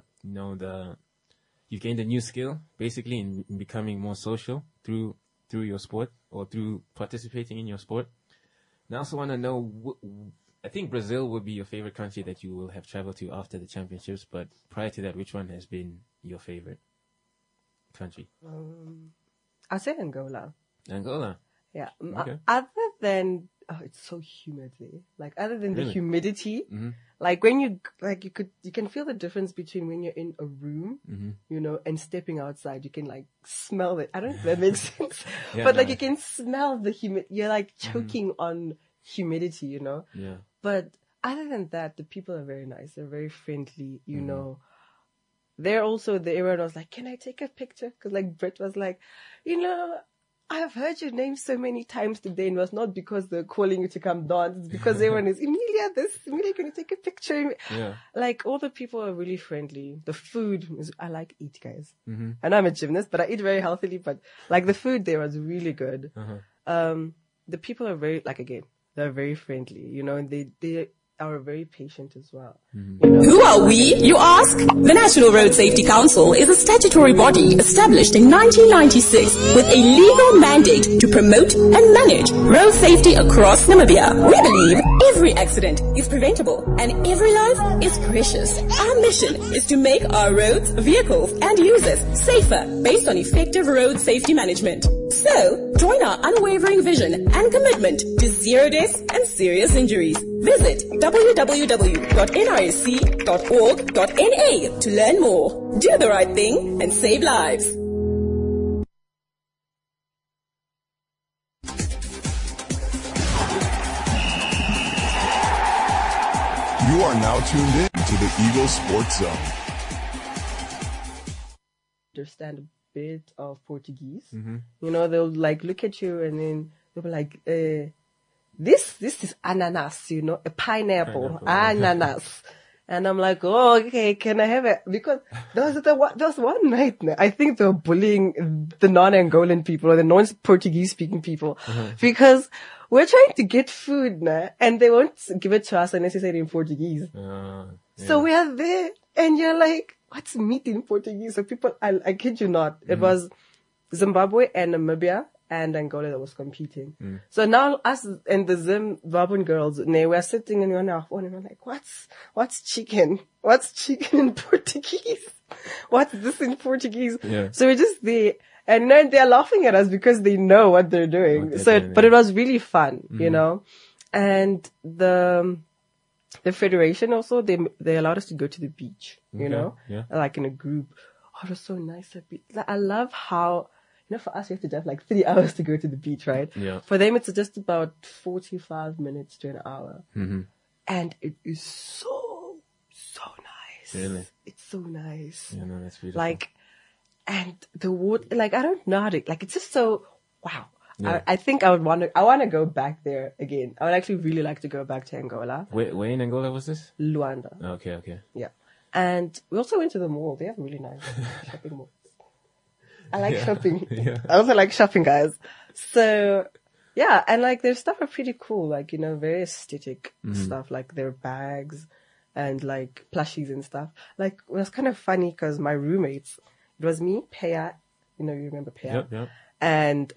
Speaker 2: you've gained a new skill basically in becoming more social through your sport or through participating in your sport. And I also want to know, I think Brazil would be your favorite country that you will have traveled to after the championships. But prior to that, which one has been your favorite country?
Speaker 9: I'll say Angola.
Speaker 2: Angola.
Speaker 9: Yeah.
Speaker 2: Okay.
Speaker 9: Other than it's so humid there. Like other than
Speaker 2: Really?
Speaker 9: the humidity, like when you can feel the difference between when you're in a room, and stepping outside. You can like smell it. I don't know if that makes sense,
Speaker 2: Yeah,
Speaker 9: but like
Speaker 2: no.
Speaker 9: you can smell the humid. You're like choking on humidity,
Speaker 2: Yeah.
Speaker 9: But other than that, the people are very nice. They're very friendly, you know. They're also, everyone was like, can I take a picture? Because like Brett was like, you know, I've heard your name so many times today, and it was not because they're calling you to come dance. It's because everyone is, Emilia, can you take a picture?
Speaker 2: Yeah.
Speaker 9: Like, all the people are really friendly. The food is, I like eat, guys. Mm-hmm. I know I'm a gymnast, but I eat very healthily, but like the food there was really good. The people are very, like, again, they're very friendly, you know, and they are very patient as well. You know?
Speaker 10: Who are we, you ask? The National Road Safety Council is a statutory body established in 1996 with a legal mandate to promote and manage road safety across Namibia. We believe every accident is preventable and every life is precious. Our mission is to make our roads, vehicles and users safer based on effective road safety management. So, join our unwavering vision and commitment to zero deaths and serious injuries. Visit www.nrsc.org.na to learn more. Do the right thing and save lives.
Speaker 1: You are now tuned in to the Eagle Sports Zone.
Speaker 9: Understand a bit of Portuguese. You know, they'll like look at you and then they'll be like, this is ananas, you know, a pineapple. Ananas. And I'm like, oh, okay, can I have it? Because there was one night, I think they were bullying the non-Angolan people or the non-Portuguese speaking people because we're trying to get food, and they won't give it to us unless you say it in Portuguese. So we are there and you're like, what's meat in Portuguese? So people, I kid you not, it was Zimbabwe and Namibia and Angola that was competing. So now us and the Zimbabwean girls, they were sitting in one phone and we're like, what's chicken? What's chicken in Portuguese? What's this in Portuguese? Yeah. So we're just there. And then they're laughing at us because they know what they're doing. But it was really fun, you know? And the federation also, they allowed us to go to the beach, you know? Like in a group. Oh, it was so nice. I love how, you know, for us, we have to drive like 3 hours to go to the beach, right? Yeah. For them, it's just about 45 minutes to an hour. And it is so nice. Really? It's so nice.
Speaker 2: Yeah, no, that's beautiful.
Speaker 9: Like, and the water, like, I don't know how to, like, it's just so, wow. Yeah. I think I want to go back there again. I would actually really like to go back to Angola.
Speaker 2: Where in Angola was this?
Speaker 9: Luanda.
Speaker 2: Okay.
Speaker 9: Yeah. And we also went to the mall. They have really nice shopping malls. I like shopping. I also like shopping, guys. So, yeah, and like their stuff are pretty cool. Like, you know, very aesthetic stuff, like their bags and like plushies and stuff. Like, it was kind of funny because my roommates, it was me, Peya, you know, you remember Peya? Yep. And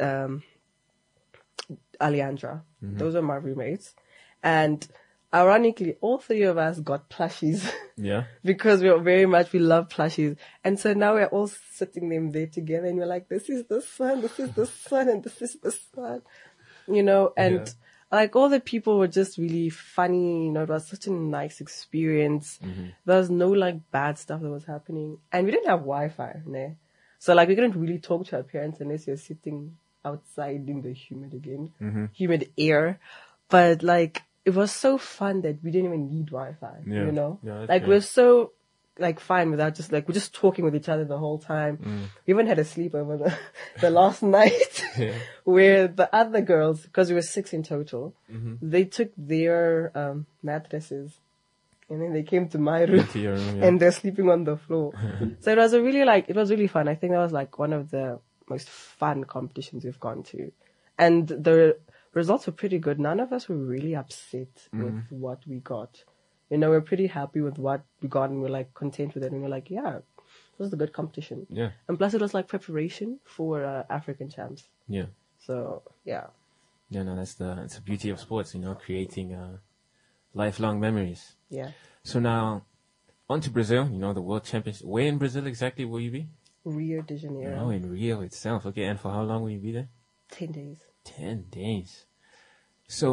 Speaker 9: Alejandra. Those are my roommates. And ironically, all three of us got plushies. Yeah. Because we love plushies. And so now we're all sitting them there together and we're like, this is the sun, this is the sun, and this is the sun. You know, and like all the people were just really funny. You know, it was such a nice experience. There was no like bad stuff that was happening. And we didn't have Wi-Fi, né? So like we couldn't really talk to our parents unless you're sitting outside in the humid air. But like, it was so fun that we didn't even need Wi-Fi, you know? Yeah, like, we're so, like, fine without just, like, we're just talking with each other the whole time. We even had a sleepover the last night where the other girls, because we were 6 in total, they took their mattresses and then they came to my room, and they're sleeping on the floor. So it was it was really fun. I think that was, like, one of the most fun competitions we've gone to. And the results were pretty good. None of us were really upset with what we got. You know, we're pretty happy with what we got and we're like content with it. And we're like, yeah, this was a good competition. Yeah. And plus it was like preparation for African champs. Yeah. So, yeah.
Speaker 2: Yeah, no, it's the beauty of sports, you know, creating lifelong memories.
Speaker 9: Yeah.
Speaker 2: So now, on to Brazil, you know, the World Championship. Where in Brazil exactly will you be?
Speaker 9: Rio de Janeiro.
Speaker 2: Oh, in Rio itself. Okay, and for how long will you be there?
Speaker 9: 10 days.
Speaker 2: 10 days. So,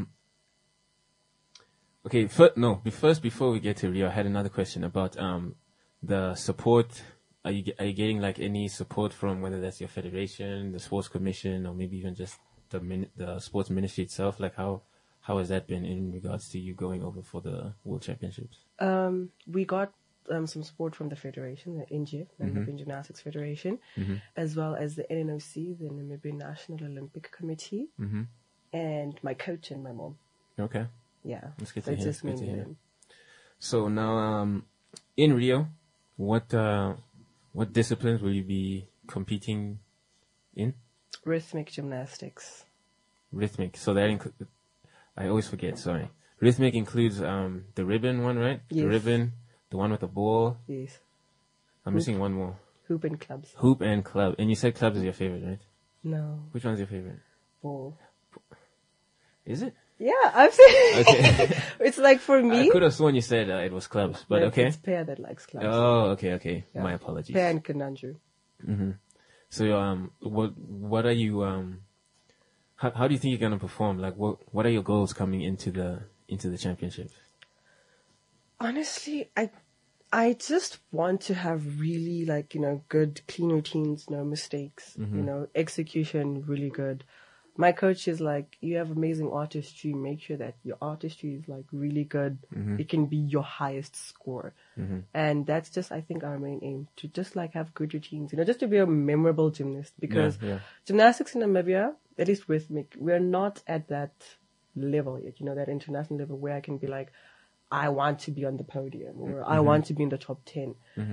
Speaker 2: okay, before we get to Rio, I had another question about the support. Are you getting like any support from whether that's your federation, the sports commission, or maybe even just the sports ministry itself? Like how How has that been in regards to you going over for the World Championships?
Speaker 9: We got some support from the federation, the NGF, the Namibian Gymnastics Federation, as well as the NNOC, the Namibian National Olympic Committee, and my coach and my mom.
Speaker 2: Okay.
Speaker 9: Yeah.
Speaker 2: That's good
Speaker 9: So
Speaker 2: to
Speaker 9: it's
Speaker 2: hear.
Speaker 9: just
Speaker 2: Good to
Speaker 9: mainly
Speaker 2: hear.
Speaker 9: them.
Speaker 2: So now, in Rio, what disciplines will you be competing in?
Speaker 9: Rhythmic gymnastics.
Speaker 2: Rhythmic. So that I always forget. Sorry. Rhythmic includes the ribbon one, right?
Speaker 9: Yes.
Speaker 2: The ribbon, the one with the ball.
Speaker 9: Yes.
Speaker 2: I'm missing one more.
Speaker 9: Hoop and clubs.
Speaker 2: Hoop and club. And you said clubs is your favorite, right?
Speaker 9: No.
Speaker 2: Which one's your favorite?
Speaker 9: Ball.
Speaker 2: Is it?
Speaker 9: Yeah, I've seen
Speaker 2: Okay.
Speaker 9: It's like for me.
Speaker 2: I could have sworn you said it was clubs, but
Speaker 9: no,
Speaker 2: okay.
Speaker 9: It's Pear that likes clubs.
Speaker 2: Oh, okay.
Speaker 9: Yeah.
Speaker 2: My apologies.
Speaker 9: Pear and Kananju.
Speaker 2: So, what are you, how do you think you're going to perform? Like, what are your goals coming into the championship?
Speaker 9: Honestly, I just want to have really good, clean routines, no mistakes, execution really good. My coach is like, you have amazing artistry. Make sure that your artistry is like really good. It can be your highest score. And that's just, I think, our main aim, to just like have good routines, just to be a memorable gymnast, because gymnastics in Namibia, at least rhythmic, we're not at that level yet, that international level where I can be like, I want to be on the podium, or I want to be in the top 10.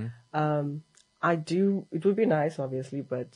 Speaker 9: It would be nice, obviously, but,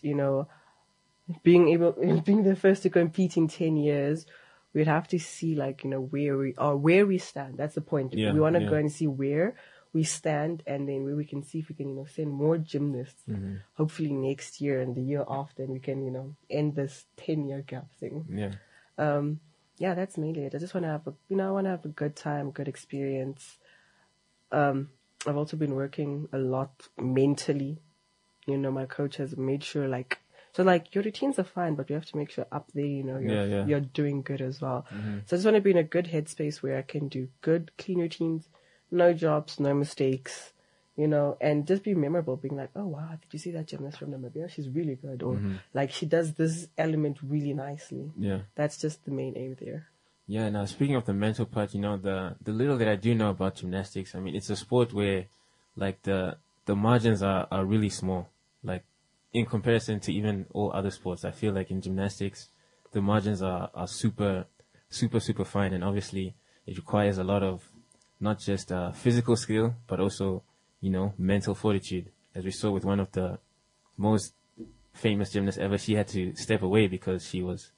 Speaker 9: being the first to compete in 10 years, we'd have to see where we stand. That's the point.
Speaker 2: Yeah,
Speaker 9: we want to
Speaker 2: yeah.
Speaker 9: go and see where we stand, and then where we can see if we can, send more gymnasts, hopefully next year and the year after, and we can, end this 10-year gap thing.
Speaker 2: Yeah.
Speaker 9: Yeah, that's mainly it. I just want to have a good time, good experience. I've also been working a lot mentally. My coach has made sure your routines are fine, but you have to make sure up there, you're doing good as well. So I just want to be in a good headspace where I can do good, clean routines, no jobs, no mistakes, and just be memorable, being like, oh wow, did you see that gymnast from Namibia? She's really good. Or she does this element really nicely.
Speaker 2: Yeah.
Speaker 9: That's just the main aim there.
Speaker 2: Yeah, now speaking of the mental part, the little that I do know about gymnastics, I mean, it's a sport where, the margins are really small. Like, in comparison to even all other sports, I feel like in gymnastics, the margins are super, super, super fine. And obviously, it requires a lot of not just physical skill, but also, mental fortitude. As we saw with one of the most famous gymnasts ever, she had to step away because she was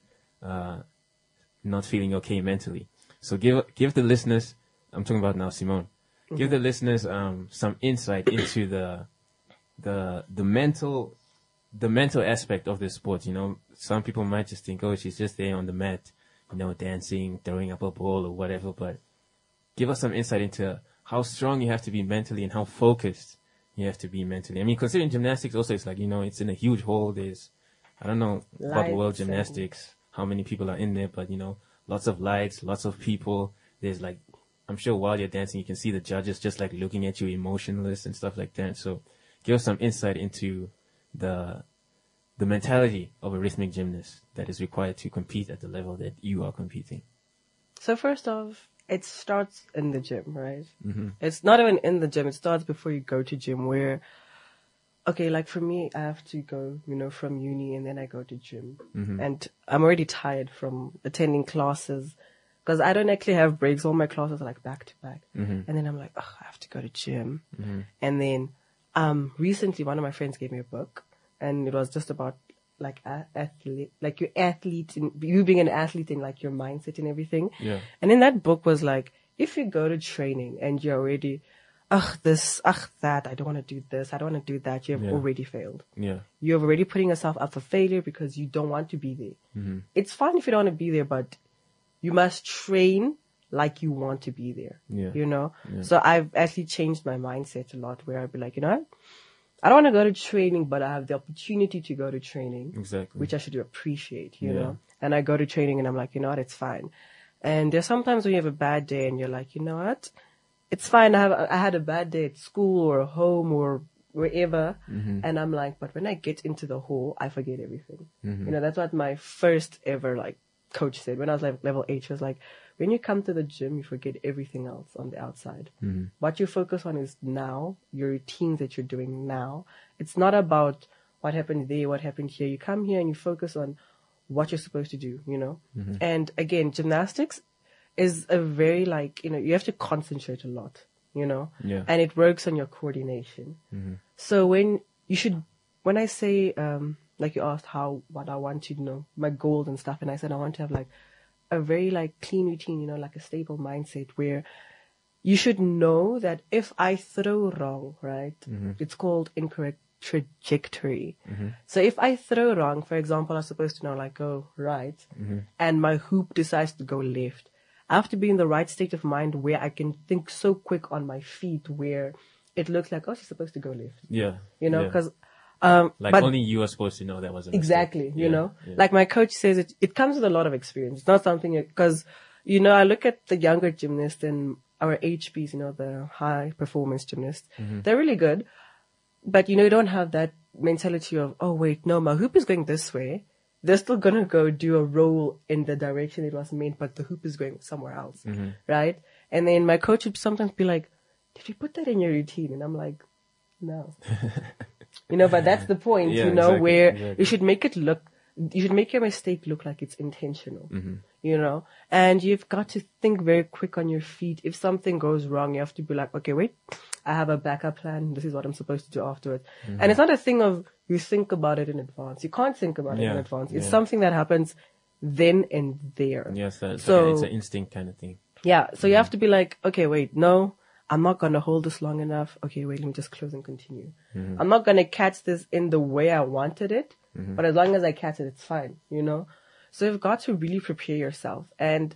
Speaker 2: not feeling okay mentally. So give the listeners, I'm talking about now Simone, give the listeners some insight into the mental aspect of this sport. Some people might just think, oh, she's just there on the mat, dancing, throwing up a ball or whatever, but give us some insight into how strong you have to be mentally and how focused you have to be mentally. I mean, considering gymnastics also, it's like, it's in a huge hall. There's, I don't know about world gymnastics, how many people are in there, but, lots of lights, lots of people. There's I'm sure while you're dancing, you can see the judges just looking at you emotionless and stuff like that. So give us some insight into the mentality of a rhythmic gymnast that is required to compete at the level that you are competing.
Speaker 9: So first off, it starts in the gym, right? It's not even in the gym. It starts before you go to gym, where, okay, like for me, I have to go, from uni, and then I go to gym. And I'm already tired from attending classes, because I don't actually have breaks. All my classes are back to back. And then I'm like, oh, I have to go to gym. And then recently one of my friends gave me a book, and it was just about you being an athlete and your mindset and everything.
Speaker 2: Yeah.
Speaker 9: And in that book was if you go to training and you're already, that, I don't want to do this, I don't want to do that, you have already failed.
Speaker 2: Yeah.
Speaker 9: You're already putting yourself up for failure because you don't want to be there. It's fine if you don't want to be there, but you must train like you want to be there.
Speaker 2: Yeah. Yeah.
Speaker 9: So I've actually changed my mindset a lot, where I'd be like, I don't want to go to training, but I have the opportunity to go to training.
Speaker 2: Exactly.
Speaker 9: Which I should appreciate, you know. And I go to training and I'm like, it's fine. And there's sometimes when you have a bad day and you're like, what? It's fine. I had a bad day at school or home or wherever. And I'm like, but when I get into the hall, I forget everything. That's what my first ever coach said when I was level 8. She was like, when you come to the gym, you forget everything else on the outside. What you focus on is now, your routines that you're doing now. It's not about what happened there, what happened here. You come here and you focus on what you're supposed to do, you know? And again, gymnastics is a very like, you know, you have to concentrate a lot, you know?
Speaker 2: Yeah.
Speaker 9: And it works on your coordination. So when I say, like you asked what I want to know, my goals and stuff, and I said I want to have like a very like clean routine, you know, like a stable mindset where you should know that if I throw wrong, right, it's called incorrect trajectory. So if I throw wrong, for example, I'm supposed to now like go right, and my hoop decides to go left, I have to be in the right state of mind where I can think so quick on my feet where it looks like, oh, she's supposed to go left.
Speaker 2: Yeah.
Speaker 9: You know, because
Speaker 2: but only you are supposed to know that was a mistake.
Speaker 9: Exactly, you know. Like my coach says, it comes with a lot of experience. It's not something, because, you know, I look at the younger gymnasts and our HPs, you know, the high performance gymnasts. They're really good. But, you know, you don't have that mentality of, oh, wait, no, my hoop is going this way. They're still going to go do a roll in the direction it was meant, but the hoop is going somewhere else, right? And then my coach would sometimes be like, did you put that in your routine? And I'm like, no. You know, but that's the point, you know, where you should make your mistake look like it's intentional, you know, and you've got to think very quick on your feet. If something goes wrong, you have to be like, okay, wait, I have a backup plan. This is what I'm supposed to do afterwards. And it's not a thing of you think about it in advance. You can't think about it in advance. It's something that happens then and there.
Speaker 2: Yes, so it's an instinct kind of thing.
Speaker 9: Yeah. So you have to be like, okay, wait, no, I'm not going to hold this long enough. Okay, wait, let me just close and continue. I'm not going to catch this in the way I wanted it, but as long as I catch it, it's fine, you know? So you've got to really prepare yourself. And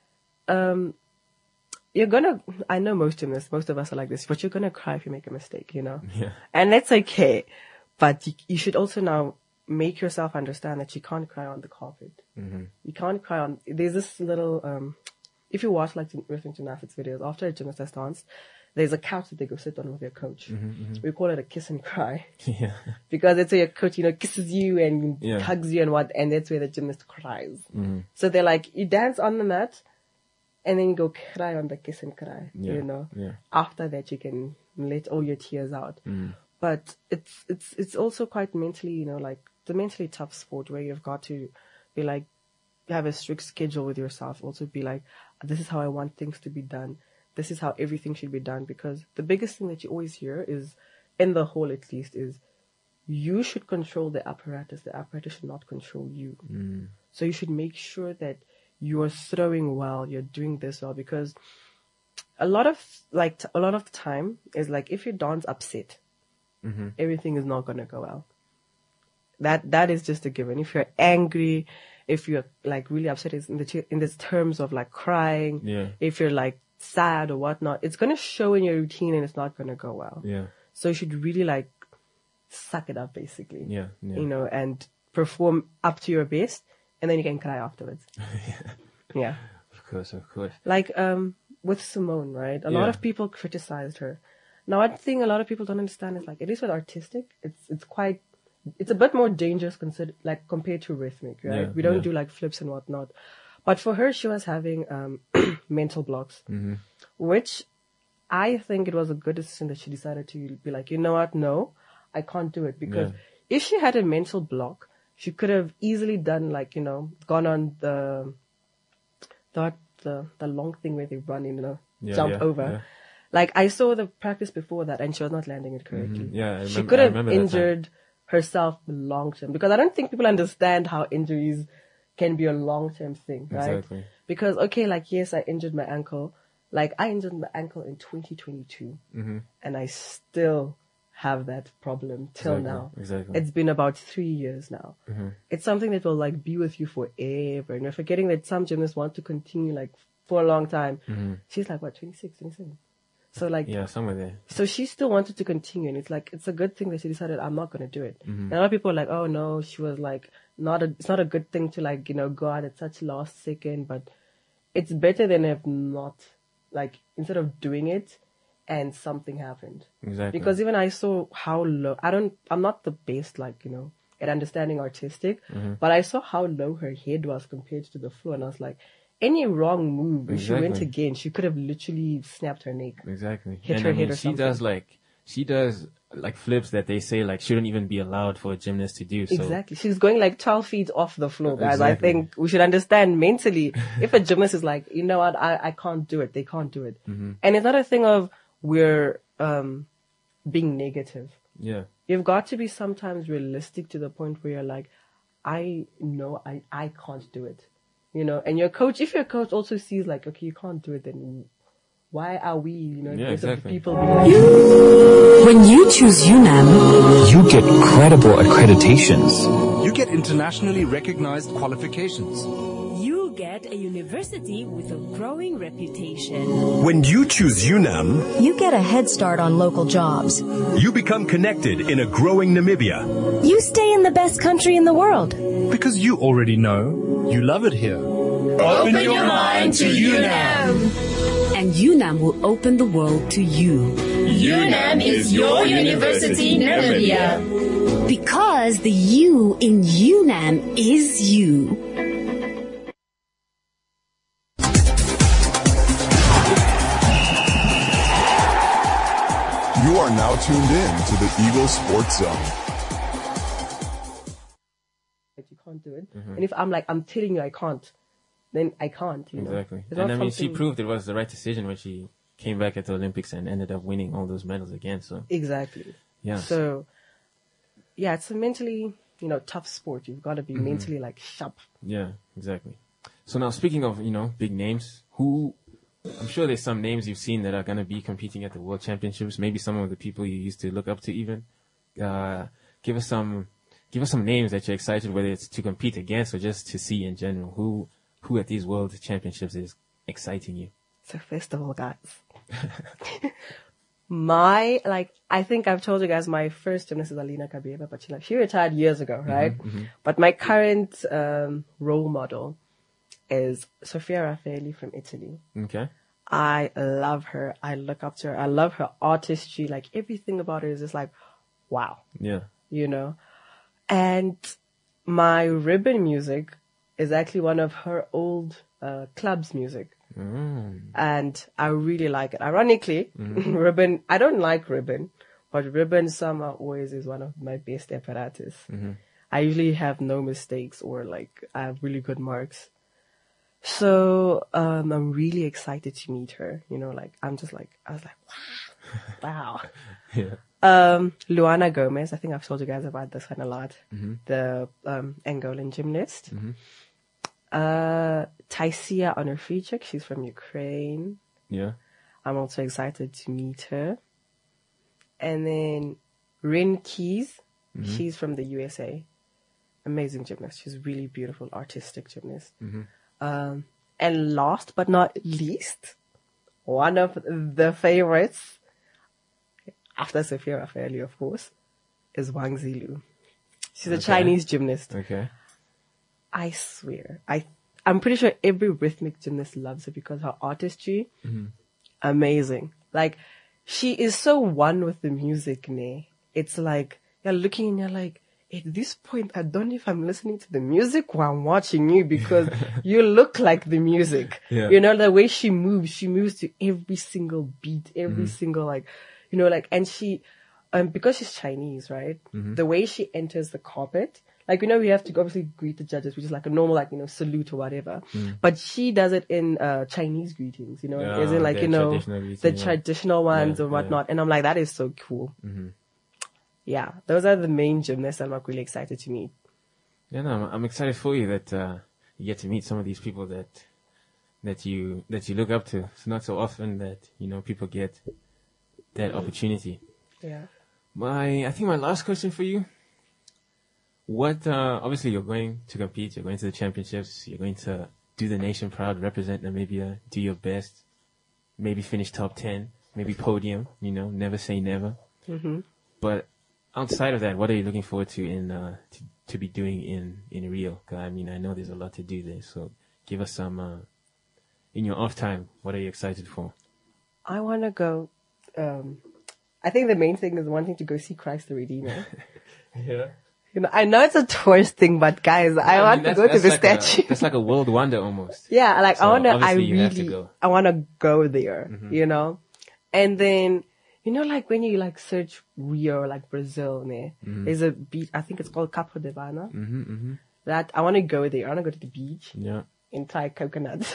Speaker 9: I know most of us are like this, but you're going to cry if you make a mistake, you know?
Speaker 2: Yeah.
Speaker 9: And that's okay. But you should also now make yourself understand that you can't cry on the carpet. You can't cry there's this little, if you watch like wrestling gymnastics videos, after a gymnast has danced, there's a couch that they go sit on with their coach. We call it a kiss and cry.
Speaker 2: Yeah.
Speaker 9: Because it's where your coach, you know, kisses you and hugs you and that's where the gymnast cries. So they're like, you dance on the mat and then you go cry on the kiss and cry, you know. After that you can let all your tears out. But it's also quite mentally, you know, like the mentally tough sport where you've got to be like, have a strict schedule with yourself. Also be like, this is how I want things to be done. This is how everything should be done. Because the biggest thing that you always hear is, in the hall at least, is you should control the apparatus. The apparatus should not control you. So you should make sure that you are throwing well, you're doing this well. Because a lot of the time is like, if your dance upset, everything is not going to go well. That is just a given. If you're angry, if you're like really upset, it's in this terms of like crying. If you're like sad or whatnot, it's going to show in your routine and it's not going to go well. So you should really like suck it up basically. You know, and perform up to your best, and then you can cry afterwards. Of course. Like with Simone, right? A lot of people criticized her. Now, one thing a lot of people don't understand is like, at least with artistic, it's a bit more dangerous compared to rhythmic, right? We don't do like flips and whatnot. But for her, she was having mental blocks, which I think it was a good decision that she decided to be like, you know what? No, I can't do it. Because if she had a mental block, she could have easily done like, you know, gone on the long thing where they run in, you know, jump over. Like I saw the practice before that and she was not landing it correctly. She could have injured herself long term, because I don't think people understand how injuries can be a long term thing, right?
Speaker 2: Exactly.
Speaker 9: Because okay, like yes, I injured my ankle. Like I injured my ankle in 2022, and I still have that problem till now. It's been about 3 years now. It's something that will like be with you forever. And you're forgetting that some gymnasts want to continue like for a long time. She's like what, 26, 27. So like,
Speaker 2: somewhere there.
Speaker 9: So she still wanted to continue, and it's like, it's a good thing that she decided, I'm not going to do it. And a lot of people are like, oh no, she was like, it's not a good thing to like, you know, go out at such last second, but it's better than if not, like, instead of doing it and something happened. Because even I saw how low, I'm not the best, like, you know, at understanding artistic, but I saw how low her head was compared to the floor, and I was like, any wrong move, if she went
Speaker 2: Exactly.
Speaker 9: again, she could have literally snapped her neck.
Speaker 2: Exactly.
Speaker 9: Hit
Speaker 2: And
Speaker 9: her
Speaker 2: I mean,
Speaker 9: head or
Speaker 2: she does like flips that they say like shouldn't even be allowed for a gymnast to do. So
Speaker 9: Exactly. She's going like 12 feet off the floor, guys.
Speaker 2: Exactly.
Speaker 9: I think we should understand mentally, if a gymnast is like, you know what, I can't do it, they can't do it.
Speaker 2: Mm-hmm.
Speaker 9: And it's not a thing of we're being negative.
Speaker 2: yeah.
Speaker 9: You've got to be sometimes realistic to the point where you're like, I know I can't do it. You know, and your coach, if your coach also sees like, okay, you can't do it, then why are we, you know,
Speaker 2: Yeah,
Speaker 9: because of the
Speaker 2: exactly.
Speaker 9: people being like,
Speaker 10: When you choose UNAM,
Speaker 11: You get credible accreditations.
Speaker 12: You get internationally recognized qualifications.
Speaker 13: You get a university with a growing reputation.
Speaker 14: When you choose UNAM,
Speaker 15: you get a head start on local jobs.
Speaker 14: you become connected in a growing Namibia.
Speaker 15: You stay in the best country in the world.
Speaker 12: Because you already know you love it here.
Speaker 13: Open your mind to UNAM. And UNAM will open the world to you.
Speaker 16: UNAM is your university, Namibia.
Speaker 13: Because the U in UNAM is you.
Speaker 1: You are now tuned in to the Eagle Sports Zone.
Speaker 9: you can't do it. And if I'm like, I'm telling you I can't, then I can't, you know.
Speaker 2: Exactly.
Speaker 9: It's
Speaker 2: And
Speaker 9: not
Speaker 2: I mean, she
Speaker 9: something-
Speaker 2: proved it was the right decision when she came back at the Olympics and ended up winning all those medals again. So
Speaker 9: Exactly.
Speaker 2: yeah.
Speaker 9: So, yeah, it's a mentally, you know, tough sport. You've got to be mentally like sharp.
Speaker 2: Yeah, exactly. So now speaking of, you know, big names, I'm sure there's some names you've seen that are going to be competing at the World Championships. Maybe some of the people you used to look up to even. Give us some names that you're excited, whether it's to compete against or just to see in general. Who at these World Championships is exciting you?
Speaker 9: It's a festival, guys. I think I've told you guys my first gymnast is Alina Kabieva, but she retired years ago, right? But my current role model is Sofia Raffaelli from Italy.
Speaker 2: Okay.
Speaker 9: I love her. I look up to her. I love her artistry. Like everything about her is just like, wow.
Speaker 2: Yeah.
Speaker 9: You know? And my ribbon music is actually one of her old club's music. And I really like it. Ironically, ribbon, I don't like ribbon, but ribbon somehow always is one of my best apparatus. I usually have no mistakes or like I have really good marks. So, I'm really excited to meet her. You know, like, I was like, wow.
Speaker 2: Yeah.
Speaker 9: Luana Gomez, I think I've told you guys about this one a lot. The Angolan gymnast. Taisia Onorfichuk, she's from Ukraine.
Speaker 2: Yeah.
Speaker 9: I'm also excited to meet her. And then Rin Keys, she's from the USA. Amazing gymnast. She's really beautiful, artistic gymnast. And last but not least, one of the favorites, after Sofia Raffaelli, of course, is Wang Zilu. She's a Chinese gymnast.
Speaker 2: Okay.
Speaker 9: I swear. I'm pretty sure every rhythmic gymnast loves her because her artistry, amazing. Like, she is so one with the music, ne? It's like, you're looking and you're like, at this point, I don't know if I'm listening to the music or I'm watching you because you look like the music.
Speaker 2: Yeah.
Speaker 9: You know, the way she moves to every single beat, every single, like, you know, like, and she, because she's Chinese, right? The way she enters the carpet, like, you know, we have to obviously greet the judges, which is like a normal, like, you know, salute or whatever. But she does it in Chinese greetings, you know, as in like, you know, the traditional ones and whatnot. And I'm like, that is so cool. Yeah, those are the main gymnasts I'm like really excited to meet.
Speaker 2: Yeah, no, I'm excited for you that you get to meet some of these people that you look up to. It's not so often that, you know, people get that opportunity.
Speaker 9: Yeah.
Speaker 2: I think my last question for you. What, obviously you're going to compete, you're going to the championships, you're going to do the nation proud, represent Namibia, do your best, maybe finish top 10, maybe podium, you know, never say never. But outside of that, what are you looking forward to to be doing in Rio? 'Cause I mean, I know there's a lot to do there, so give us some, in your off time, what are you excited for?
Speaker 9: I want to go, I think the main thing is wanting to go see Christ the Redeemer.
Speaker 2: Yeah.
Speaker 9: You know, I know it's a tourist thing, but guys, I want to go to the statue.
Speaker 2: That's like a world wonder almost.
Speaker 9: Yeah, like
Speaker 2: so
Speaker 9: I want to go there, you know? And then, you know, like when you like search Rio, like Brazil, there's a beach, I think it's called Capo de Vana. That I want to go there. I want to go to the beach.
Speaker 2: Yeah.
Speaker 9: And try coconuts.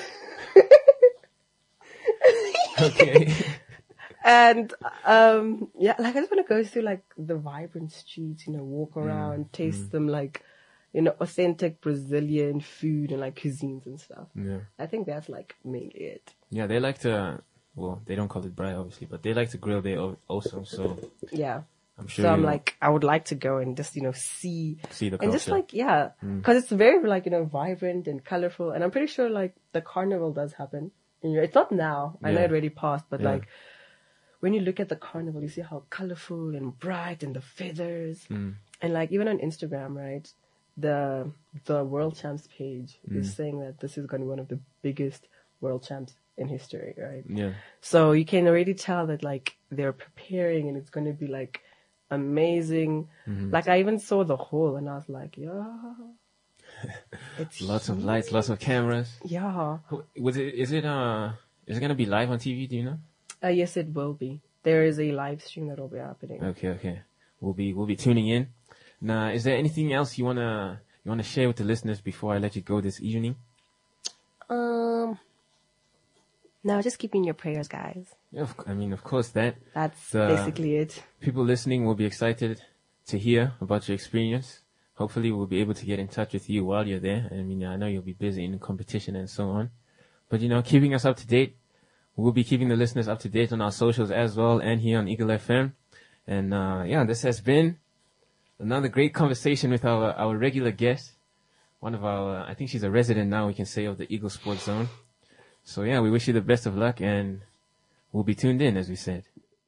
Speaker 2: Okay.
Speaker 9: And, yeah, like I just want to go through like the vibrant streets, you know, walk around, taste them like, you know, authentic Brazilian food and like cuisines and stuff.
Speaker 2: Yeah.
Speaker 9: I think that's like mainly it.
Speaker 2: Yeah, they like to, well, they don't call it braai obviously, but they like to grill there also, so.
Speaker 9: Yeah.
Speaker 2: I'm sure.
Speaker 9: So I'm like, I would like to go and just, you know, see
Speaker 2: the culture.
Speaker 9: And just like, yeah, cause it's very like, you know, vibrant and colorful. And I'm pretty sure like the carnival does happen. You know, it's not now. I know it already passed, but like, when you look at the carnival, you see how colorful and bright and the feathers. And like, even on Instagram, right? The World Champs page is saying that this is going to be one of the biggest World Champs in history, right?
Speaker 2: Yeah.
Speaker 9: So you can already tell that like they're preparing and it's going to be like amazing. Like I even saw the hall and I was like, yeah. It's
Speaker 2: lots of lights, lots of cameras.
Speaker 9: Yeah.
Speaker 2: Is it going to be live on TV? Do you know?
Speaker 9: Yes, it will be. There is a live stream that will be happening.
Speaker 2: Okay. We'll be tuning in. Now, is there anything else you wanna share with the listeners before I let you go this evening?
Speaker 9: No, just keep in your prayers, guys.
Speaker 2: Yeah, of course that's
Speaker 9: basically it.
Speaker 2: People listening will be excited to hear about your experience. Hopefully we'll be able to get in touch with you while you're there. I mean, I know you'll be busy in the competition and so on, but you know, keeping us up to date. We'll be keeping the listeners up to date on our socials as well and here on Eagle FM. And, this has been another great conversation with our regular guest. One of our, I think she's a resident now, we can say, of the Eagle Sports Zone. So yeah, we wish you the best of luck and we'll be tuned in, as we said.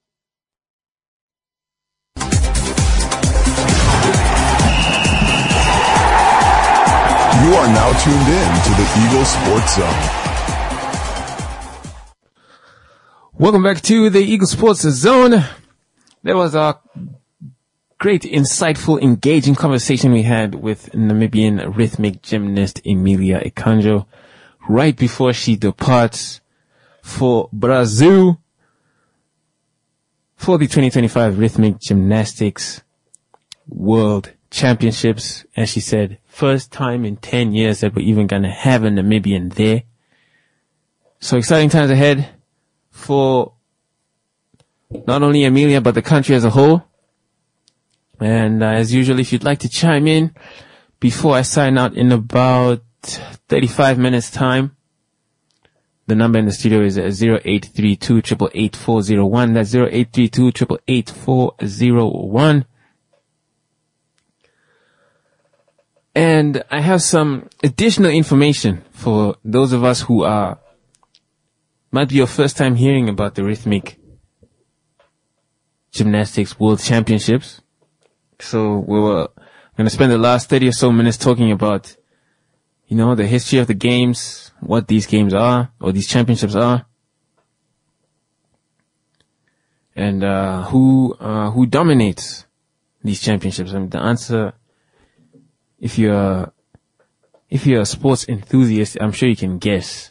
Speaker 1: You are now tuned in to the Eagle Sports Zone.
Speaker 2: Welcome back to the Eagle Sports Zone. There was a great, insightful, engaging conversation we had with Namibian rhythmic gymnast Emilia Ikanjo right before she departs for Brazil for the 2025 Rhythmic Gymnastics World Championships. As she said, first time in 10 years that we're even going to have a Namibian there. So exciting times ahead for not only Emilia, but the country as a whole. And as usual, if you'd like to chime in before I sign out in about 35 minutes time, the number in the studio is 0832 888 401. That's 0832 888 401. And I have some additional information for those of us who might be your first time hearing about the Rhythmic Gymnastics World Championships. So we were going to spend the last 30 or so minutes talking about, you know, the history of the games, what these games are, or these championships are, and who dominates these championships. I mean, the answer, if you're a sports enthusiast, I'm sure you can guess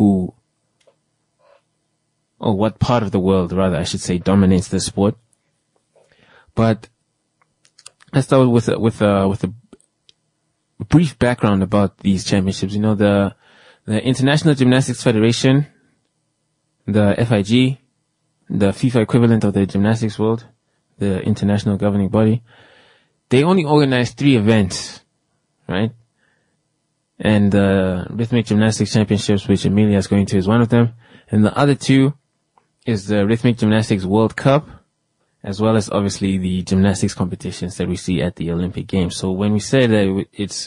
Speaker 2: what part of the world, rather, I should say, dominates the sport. But let's start with a brief background about these championships. You know, the International Gymnastics Federation, the FIG, the FIFA equivalent of the gymnastics world, the international governing body, they only organize 3 events, right? And the Rhythmic Gymnastics Championships, which Emilia is going to, is one of them. And the other 2 is the Rhythmic Gymnastics World Cup, as well as obviously the gymnastics competitions that we see at the Olympic Games. So when we say that it's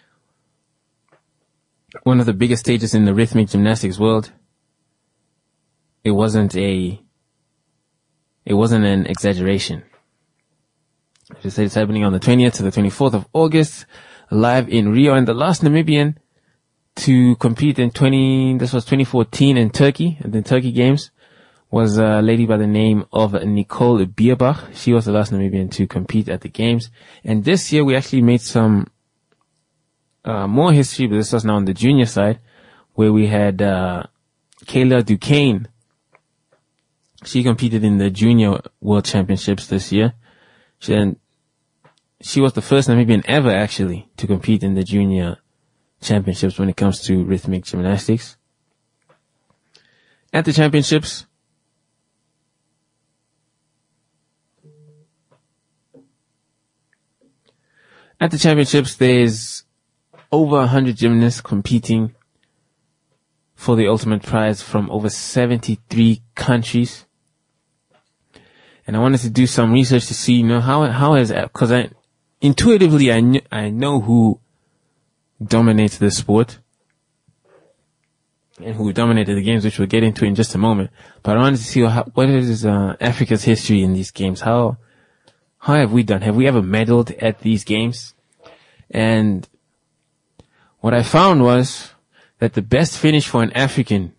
Speaker 2: one of the biggest stages in the rhythmic gymnastics world, it wasn't an exaggeration. As I said, it's happening on the 20th to the 24th of August, live in Rio, and the last Namibian to compete in 2014 in Turkey, at the Turkey Games, was a lady by the name of Nicole Bierbach. She was the last Namibian to compete at the games. And this year we actually made some more history, but this was now on the junior side, where we had Kayla Duquesne. She competed in the Junior World Championships this year. She was the first Namibian ever, actually, to compete in the Junior Championships when it comes to rhythmic gymnastics. At the championships, there's over 100 gymnasts competing for the ultimate prize from over 73 countries. And I wanted to do some research to see, how is that? Because intuitively, I know who dominates the sport and who dominated the games, which we'll get into in just a moment. But I wanted to see what is Africa's history in these games. How have we done? Have we ever medaled at these games? And what I found was that the best finish for an African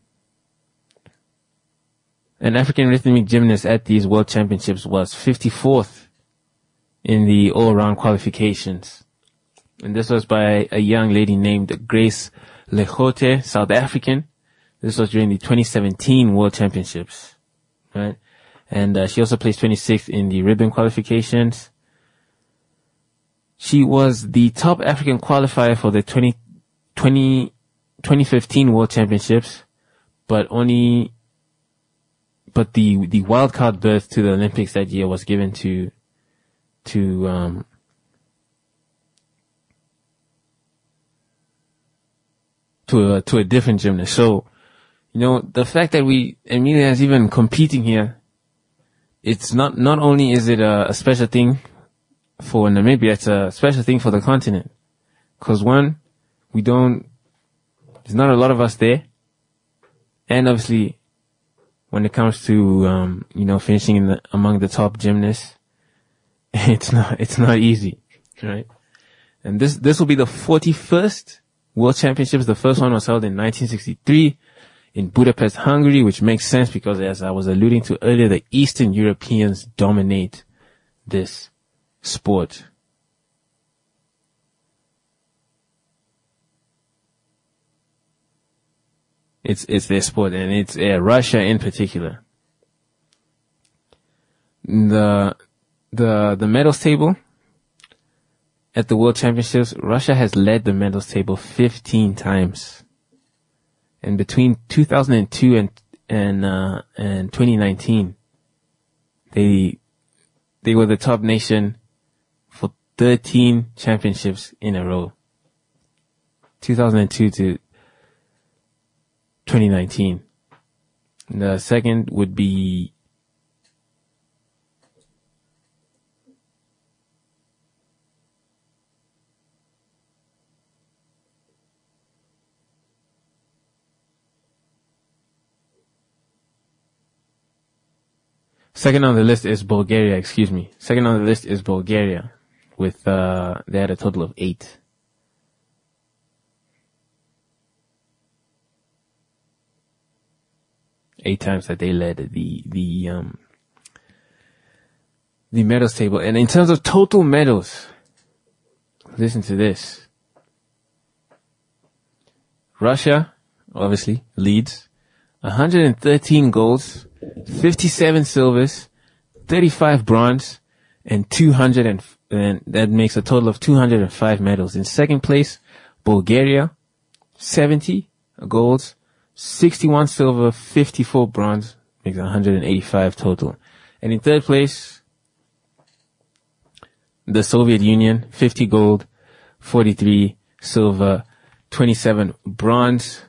Speaker 2: rhythmic gymnast at these World Championships was 54th in the all-around qualifications. And this was by a young lady named Grace Legote, South African. This was during the 2017 World Championships, right? And she also placed 26th in the ribbon qualifications. She was the top African qualifier for the 2015 World Championships, but the wildcard berth to the Olympics that year was given to a different gymnast. So, the fact that Emilia is even competing here, it's not only is it a special thing for Namibia, it's a special thing for the continent. Cause one, there's not a lot of us there. And obviously, when it comes to, finishing among the top gymnasts, it's not easy, right? And this will be the 41st World Championships. The first one was held in 1963 in Budapest, Hungary, which makes sense because, as I was alluding to earlier, the Eastern Europeans dominate this sport. It's their sport, and it's Russia in particular. The medals table at the World Championships, Russia has led the medals table 15 times. And between 2002 and 2019, they were the top nation for 13 championships in a row. 2002 to 2019. The second would be Second on the list is Bulgaria, Second on the list is Bulgaria with, they had a total of 8. Eight times that they led the medals table. And in terms of total medals, listen to this. Russia, obviously, leads. 113 golds, 57 silvers, 35 bronze, and 200 and that makes a total of 205 medals. In second place, Bulgaria, 70 golds, 61 silver, 54 bronze, makes 185 total. And in third place, the Soviet Union, 50 gold, 43 silver, 27 bronze.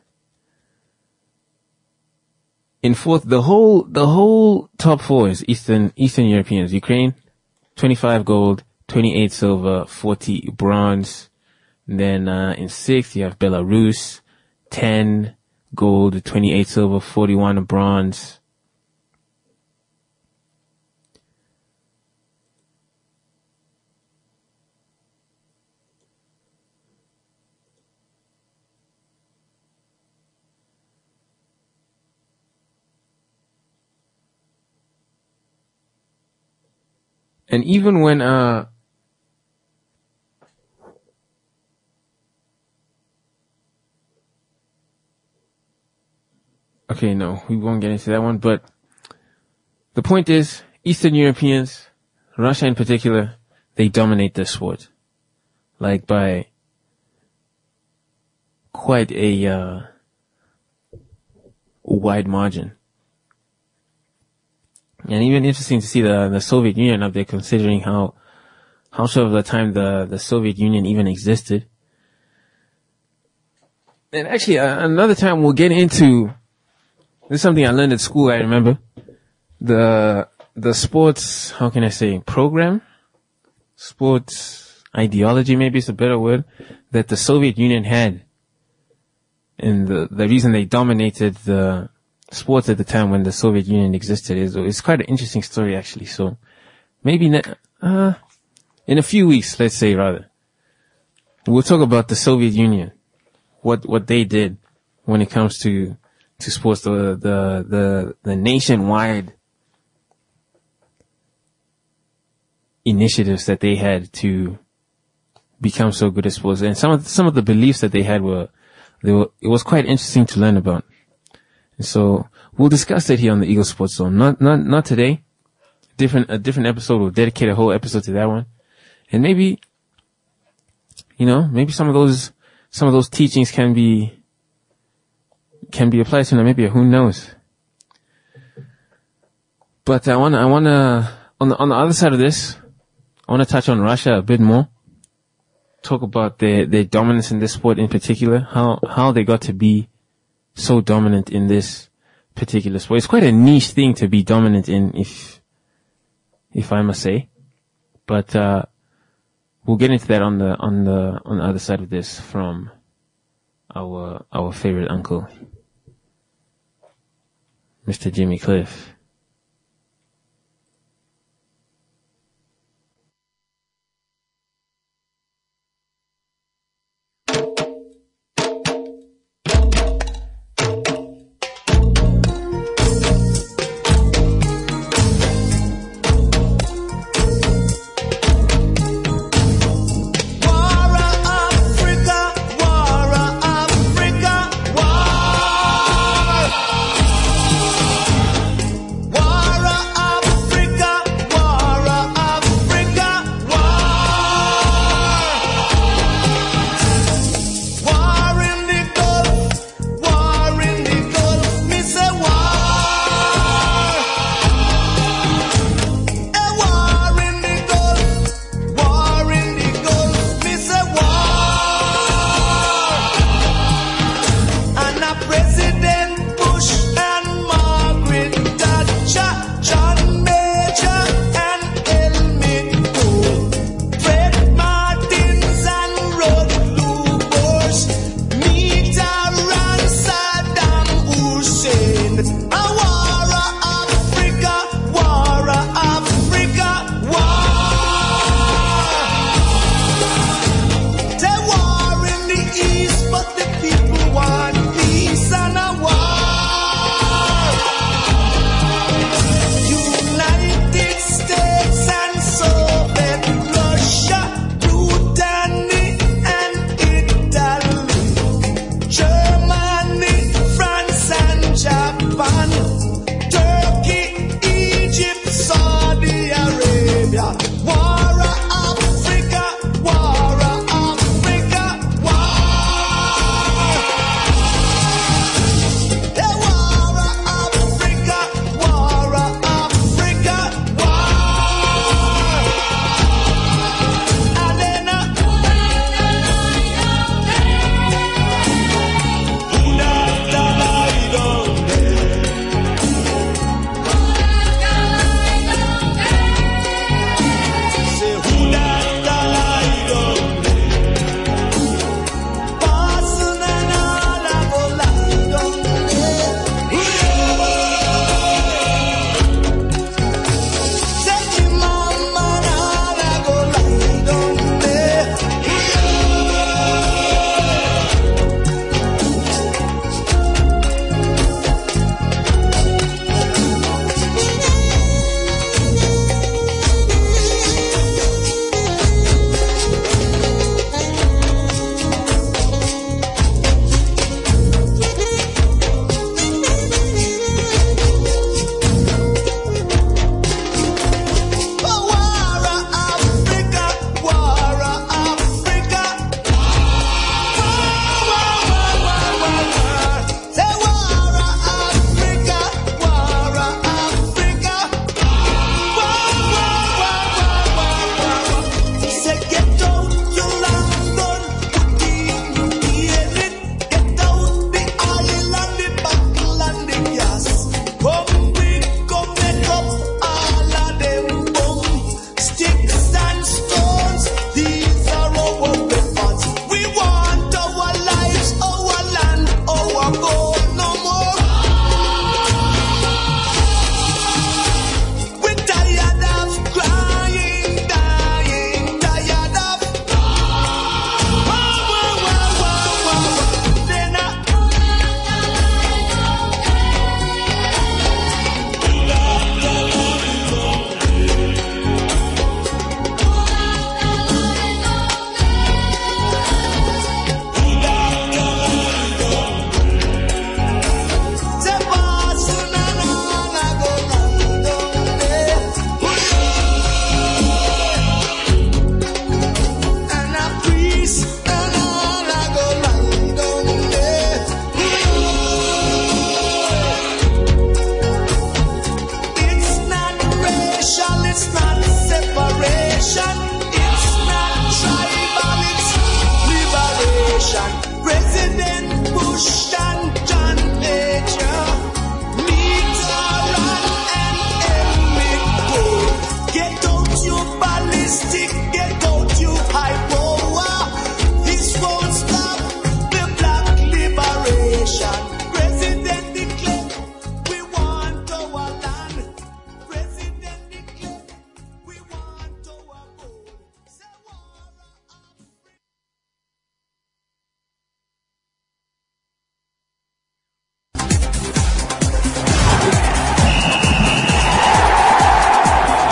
Speaker 2: In fourth, the whole top four is Eastern Europeans. Ukraine, 25 gold, 28 silver, 40 bronze. And then, in sixth, you have Belarus, 10 gold, 28 silver, 41 bronze. And even when, okay, no, we won't get into that one, but the point is, Eastern Europeans, Russia in particular, they dominate the sport. Like by quite a wide margin. And even interesting to see the Soviet Union up there, considering how short of the time the Soviet Union even existed. And actually, another time we'll get into, this is something I learned at school, I remember. The sports, how can I say, program? Sports ideology, maybe is a better word, that the Soviet Union had. And the reason they dominated the sports at the time when the Soviet Union existed is quite an interesting story, actually. So maybe in a few weeks, let's say, rather, we'll talk about the Soviet Union, what they did when it comes to sports, the nationwide initiatives that they had to become so good at sports, and some of the beliefs that they had it was quite interesting to learn about. And so we'll discuss that here on the Eagle Sports Zone. Not today. A different episode. We'll dedicate a whole episode to that one. And maybe some of those teachings can be applied to Namibia. Who knows? But I wanna on the other side of this, I wanna touch on Russia a bit more. Talk about their dominance in this sport in particular, how they got to be so dominant in this particular sport. It's quite a niche thing to be dominant in, if I must say. But we'll get into that on the other side of this from our favorite uncle, Mr. Jimmy Cliff.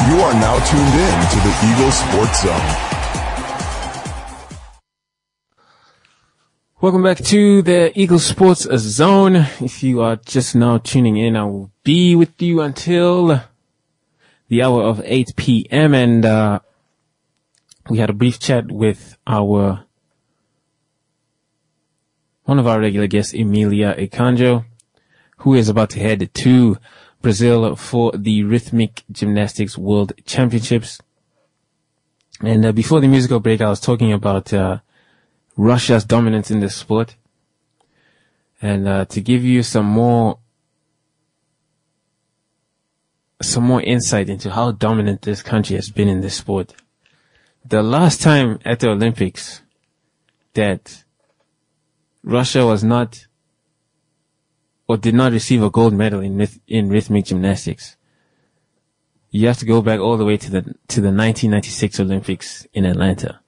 Speaker 1: You are now tuned in to the Eagle Sports Zone.
Speaker 2: Welcome back to the Eagle Sports Zone. If you are just now tuning in, I will be with you until the hour of 8 p.m. And we had a brief chat with one of our regular guests, Emilia Ekanjo, who is about to head to Brazil for the Rhythmic Gymnastics World Championships. And before the musical break, I was talking about Russia's dominance in this sport. And to give you some more insight into how dominant this country has been in this sport. The last time at the Olympics that Russia was not or did not receive a gold medal in rhythmic gymnastics, you have to go back all the way to the 1996 Olympics in Atlanta.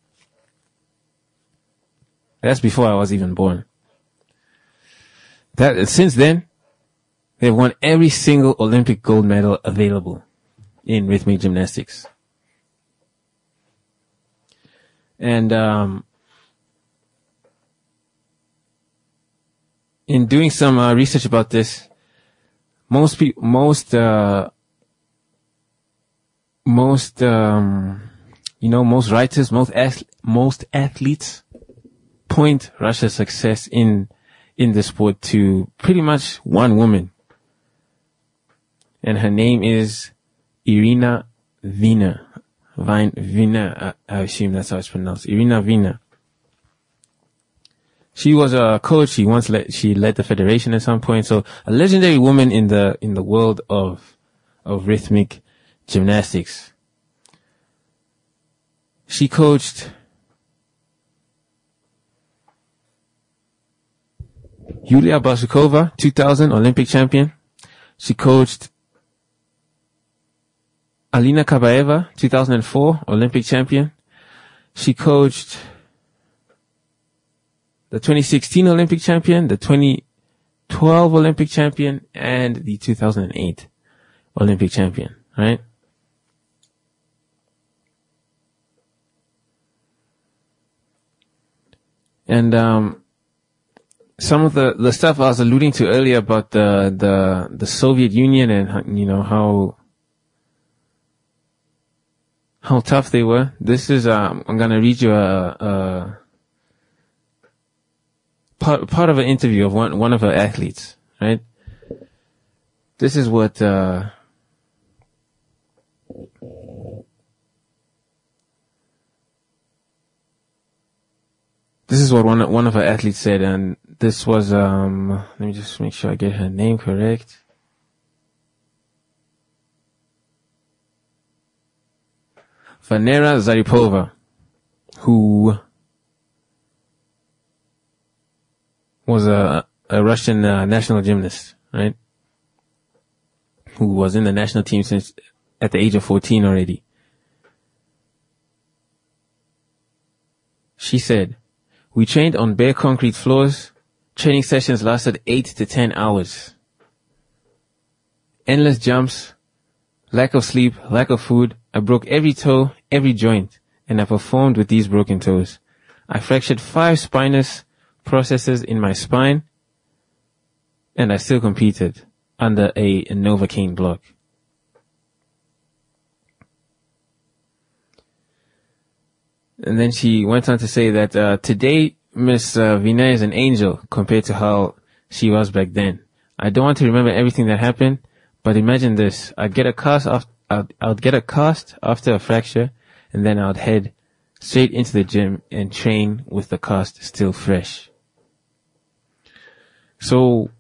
Speaker 2: That's before I was even born. Since then, they've won every single Olympic gold medal available in rhythmic gymnastics. And in doing some research about this, most writers, most athletes point Russia's success in the sport to pretty much one woman. And her name is Irina Vina. Vina, I assume that's how it's pronounced. Irina Vina. She was a coach. She led the federation at some point. So a legendary woman in the world of rhythmic gymnastics. She coached Yulia Barsukova, 2000 Olympic champion. She coached Alina Kabaeva, 2004 Olympic champion. She coached the 2016 Olympic champion, the 2012 Olympic champion, and the 2008 Olympic champion, right? And some of the stuff I was alluding to earlier about the Soviet Union and, you know, how tough they were. This is, I'm gonna read you a part of an interview of one of her athletes, right? This is what, one of her athletes said, and this was, let me just make sure I get her name correct. Vanera Zaripova, who was a Russian national gymnast, right? Who was in the national team since at the age of 14 already. She said, "We trained on bare concrete floors. Training sessions lasted 8 to 10 hours. Endless jumps, lack of sleep, lack of food. I broke every toe, every joint, and I performed with these broken toes. I fractured 5 spinous processes in my spine, and I still competed under a Novocaine block." And then she went on to say that today Miss Vina is an angel compared to how she was back then. I don't want to remember everything that happened, but imagine this. I'd get a cast after a fracture, and then I'd head straight into the gym and train with the cast still fresh. So,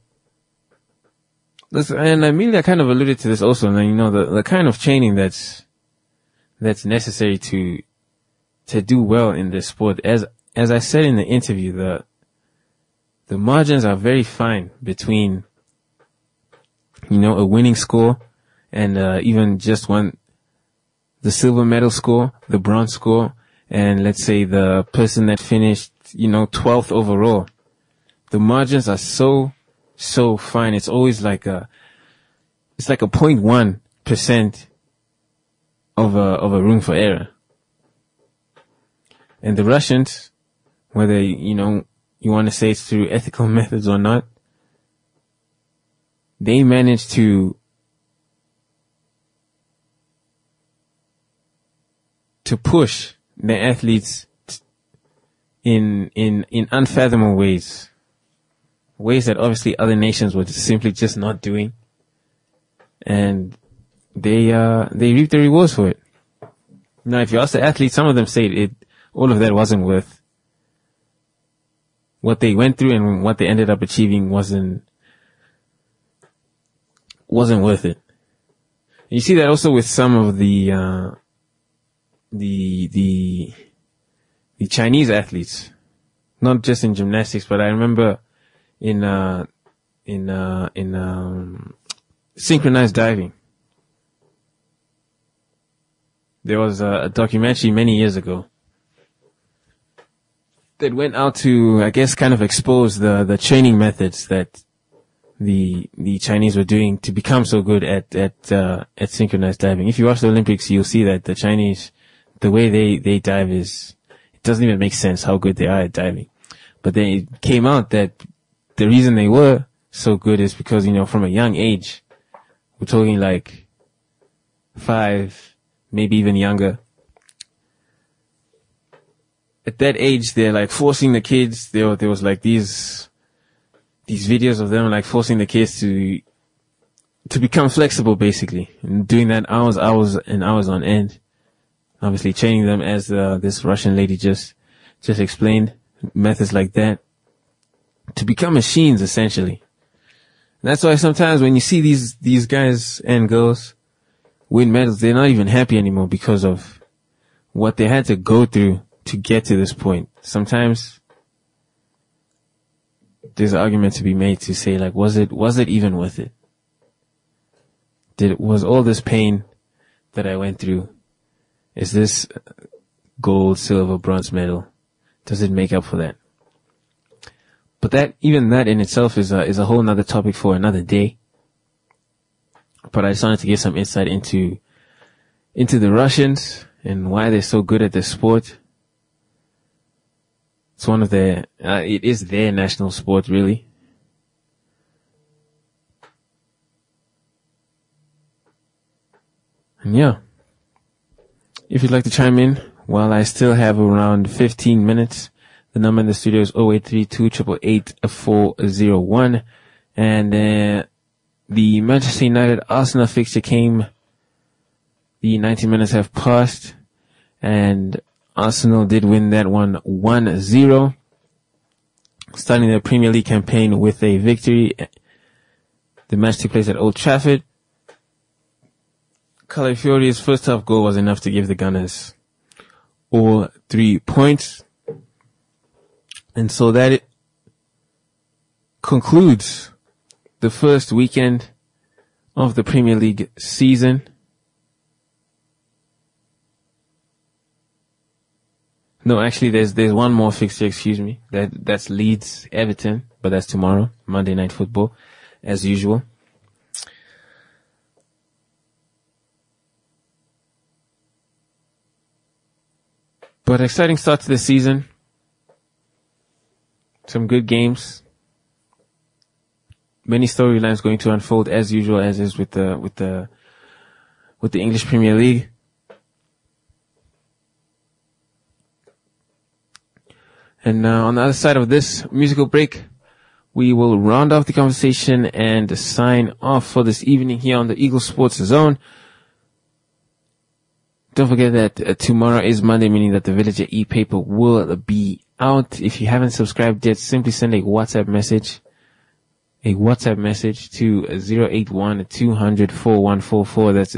Speaker 2: and Amelia kind of alluded to this also, and you know, the kind of training that's necessary to do well in this sport. As I said in the interview, the margins are very fine between, you know, a winning score and even just the silver medal score, the bronze score, and let's say the person that finished, you know, 12th overall. The margins are so fine. It's always like it's like a 0.1% of a room for error. And the Russians, whether, you want to say it's through ethical methods or not, they managed to push their athletes in unfathomable ways that obviously other nations were simply just not doing. And they reap the rewards for it. Now, if you ask the athletes, some of them say all of that wasn't worth what they went through, and what they ended up achieving wasn't worth it. And you see that also with some of the Chinese athletes, not just in gymnastics, but I remember in synchronized diving. There was a documentary many years ago that went out to, I guess, kind of expose the training methods that the Chinese were doing to become so good at synchronized diving. If you watch the Olympics, you'll see that the Chinese, the way they dive it doesn't even make sense how good they are at diving. But then it came out that the reason they were so good is because, from a young age, we're talking like 5, maybe even younger. At that age, they're like forcing the kids. There was like these videos of them like forcing the kids to become flexible, basically, and doing that hours and hours on end. Obviously training them, as this Russian lady just explained, methods like that to become machines, essentially. And that's why sometimes when you see these guys and girls win medals, they're not even happy anymore because of what they had to go through to get to this point. Sometimes there's an argument to be made to say, like, was it even worth it? Was all this pain that I went through, is this gold, silver, bronze medal, does it make up for that? But even that in itself is a whole nother topic for another day. But I just wanted to give some insight into the Russians and why they're so good at this sport. It's one of it is their national sport, really. And yeah, if you'd like to chime in while I still have around 15 minutes, the number in the studio is 0832888401. And the Manchester United Arsenal fixture came. The 90 minutes have passed, and Arsenal did win that one 1-0, starting their Premier League campaign with a victory. The match took place at Old Trafford. Calafiori's first half goal was enough to give the Gunners all 3 points. And so that concludes the first weekend of the Premier League season. No, actually, there's one more fixture, excuse me. That's Leeds Everton, but that's tomorrow, Monday Night Football, as usual. But exciting start to the season. Some good games. Many storylines going to unfold as usual, as is with the English Premier League. And on the other side of this musical break, we will round off the conversation and sign off for this evening here on the Eagle Sports Zone. Don't forget that tomorrow is Monday, meaning that the Villager e-paper will be out. If you haven't subscribed yet, simply send a WhatsApp message to 081-200-4144. That's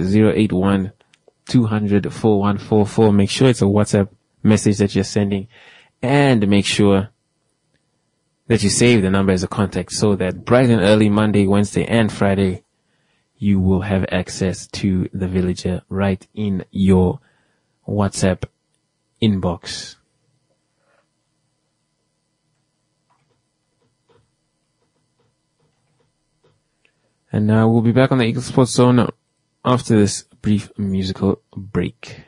Speaker 2: 081-200-4144. Make sure it's a WhatsApp message that you're sending, and make sure that you save the number as a contact so that bright and early Monday, Wednesday, and Friday, you will have access to the Villager right in your WhatsApp inbox. And we'll be back on the Eagle Sports Zone after this brief musical break.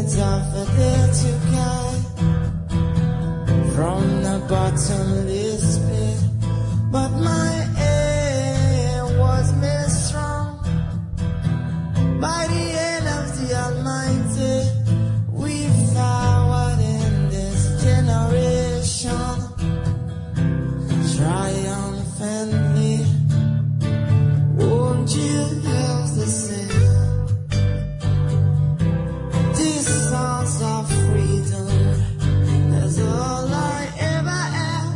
Speaker 17: it's offered to God from the bottomless pit, but my aim was made strong by the hand of the Almighty. We forward in this generation triumphantly. Won't you help the sing these songs of freedom? That's all I ever am.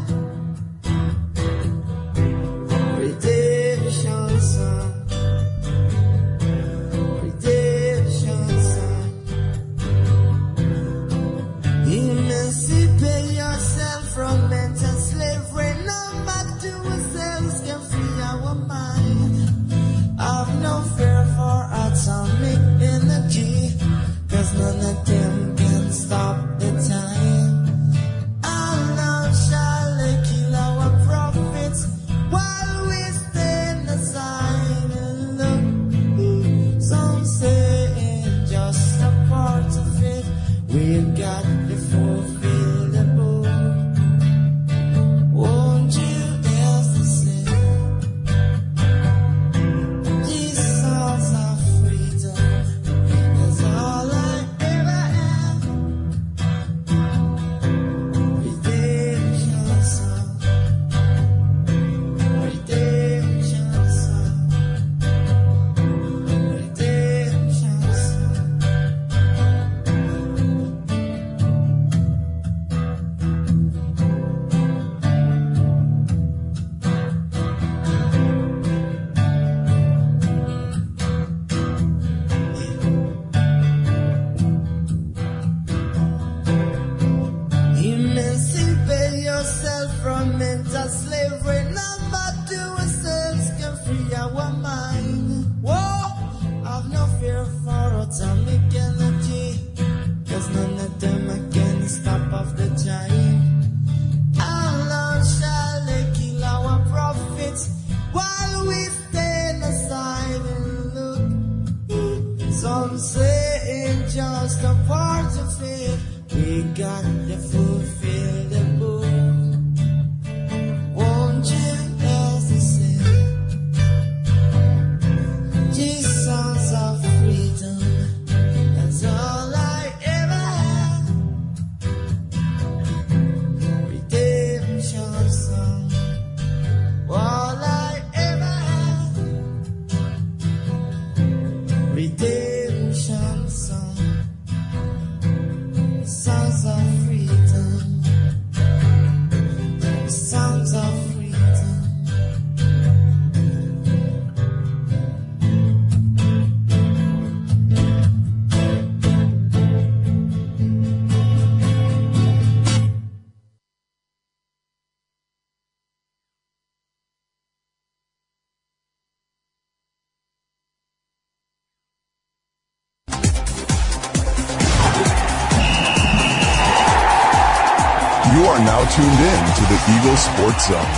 Speaker 17: Redemption song, redemption song. Emancipate yourself from mental slavery. No back to ourselves can free our mind. I've no fear for atomic energy, 'cause none of them can stop the time. How long shall they kill our prophets while we stand aside and look? Some say it's just a part of it. We've got to fulfill the book. Won't you help us sing these songs of freedom? That's all I ever am. Redemption song, redemption song, redemption song. Emancipate yourself from mental slavery. None but ourselves can free our mind. Whoa, I've no fear for atomic energy, 'cause none of them can stop off the time. How long shall they kill our prophets while we stand aside and look? Some say it's just a part of it. We got to fulfill the book. Won't you help us sing these songs of freedom? That's all I ever had. Redemption song, all I ever had. Redemption song, songs of freedom, songs of freedom.
Speaker 1: You are now tuned in to the Eagle Sports Zone.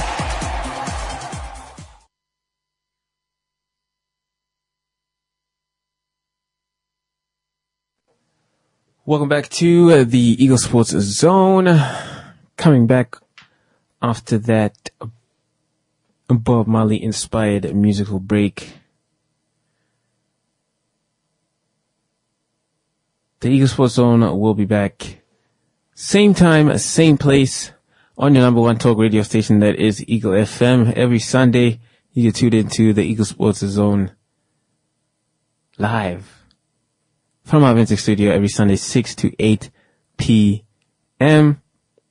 Speaker 2: Welcome back to the Eagle Sports Zone. Coming back after that Bob Marley inspired musical break. The Eagle Sports Zone will be back same time, same place on your number one talk radio station, that is Eagle FM. Every Sunday, you get tuned into the Eagle Sports Zone live from our Vintage studio every Sunday, 6 to 8 p.m.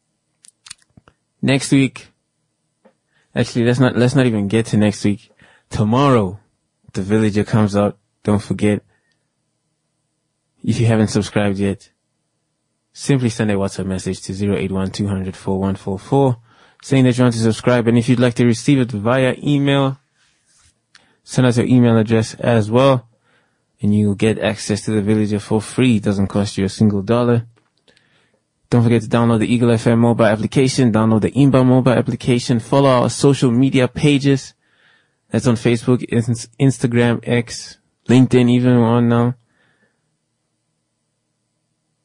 Speaker 2: Next week, actually, let's not even get to next week. Tomorrow, The Villager comes out. Don't forget, if you haven't subscribed yet, simply send a WhatsApp message to 081-200-4144 saying that you want to subscribe. And if you'd like to receive it via email, send us your email address as well, and you'll get access to The Villager for free. It doesn't cost you a single $1. Don't forget to download the Eagle FM mobile application, download the Imba mobile application, follow our social media pages. That's on Facebook, Instagram, X, LinkedIn, even on now.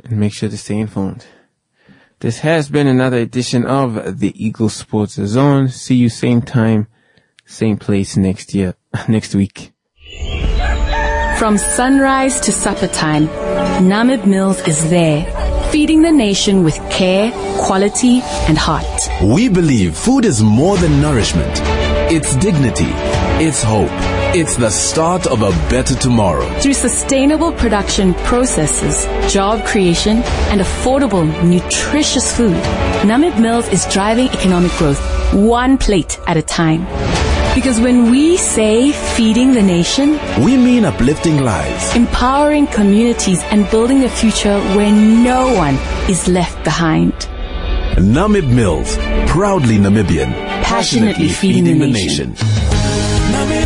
Speaker 2: and make sure to stay informed. This has been another edition of the Eagle Sports Zone. See you same time, same place next week.
Speaker 13: From sunrise to supper time, Namib Mills is there, feeding the nation with care, quality, and heart.
Speaker 18: We believe food is more than nourishment. It's dignity. It's hope. It's the start of a better tomorrow.
Speaker 13: Through sustainable production processes, job creation, and affordable, nutritious food, Namib Mills is driving economic growth one plate at a time. Because when we say feeding the nation,
Speaker 18: we mean uplifting lives,
Speaker 13: empowering communities, and building a future where no one is left behind.
Speaker 18: Namib Mills, proudly Namibian,
Speaker 13: passionately feeding the nation.
Speaker 19: Namib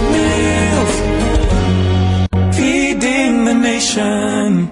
Speaker 19: Mills, feeding the nation.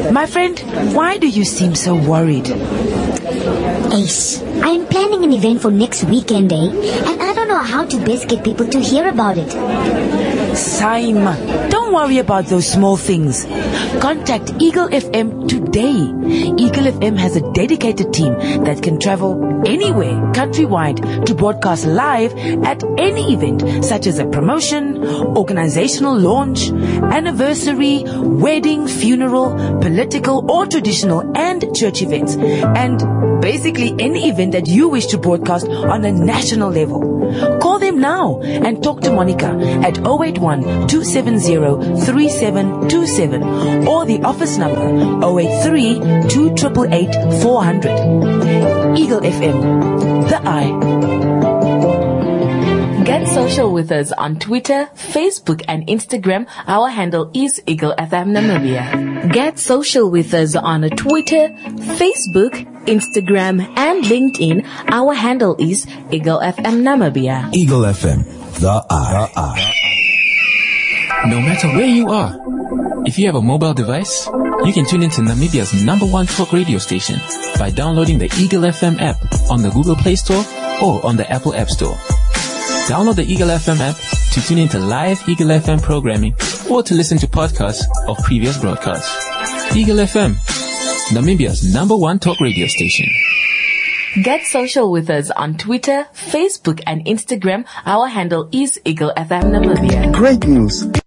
Speaker 20: My friend, why do you seem so worried?
Speaker 21: Ace, I am planning an event for next weekend, and I don't know how to best get people to hear about it.
Speaker 20: Saim, don't worry about those small things. Contact Eagle FM today. Eagle FM has a dedicated team that can travel anywhere countrywide to broadcast live at any event, such as a promotion, organizational launch, anniversary, wedding, funeral, political or traditional and church events, and basically any event that you wish to broadcast on a national level. Call them now and talk to Monica at 081-270-3727 or the office number 083-288-400. Eagle FM, the eye.
Speaker 3: Get social with us on Twitter, Facebook and Instagram. Our handle is Eagle FM Namibia. Get social with us on Twitter, Facebook, Instagram and LinkedIn. Our handle is Eagle FM Namibia.
Speaker 18: Eagle FM, the eye.
Speaker 2: No matter where you are, if you have a mobile device, you can tune into Namibia's #1 talk radio station by downloading the Eagle FM app on the Google Play Store or on the Apple App Store. Download the Eagle FM app to tune into live Eagle FM programming or to listen to podcasts of previous broadcasts. Eagle FM, Namibia's #1 talk radio station.
Speaker 3: Get social with us on Twitter, Facebook and Instagram. Our handle is Eagle FM Namibia.
Speaker 4: Great news!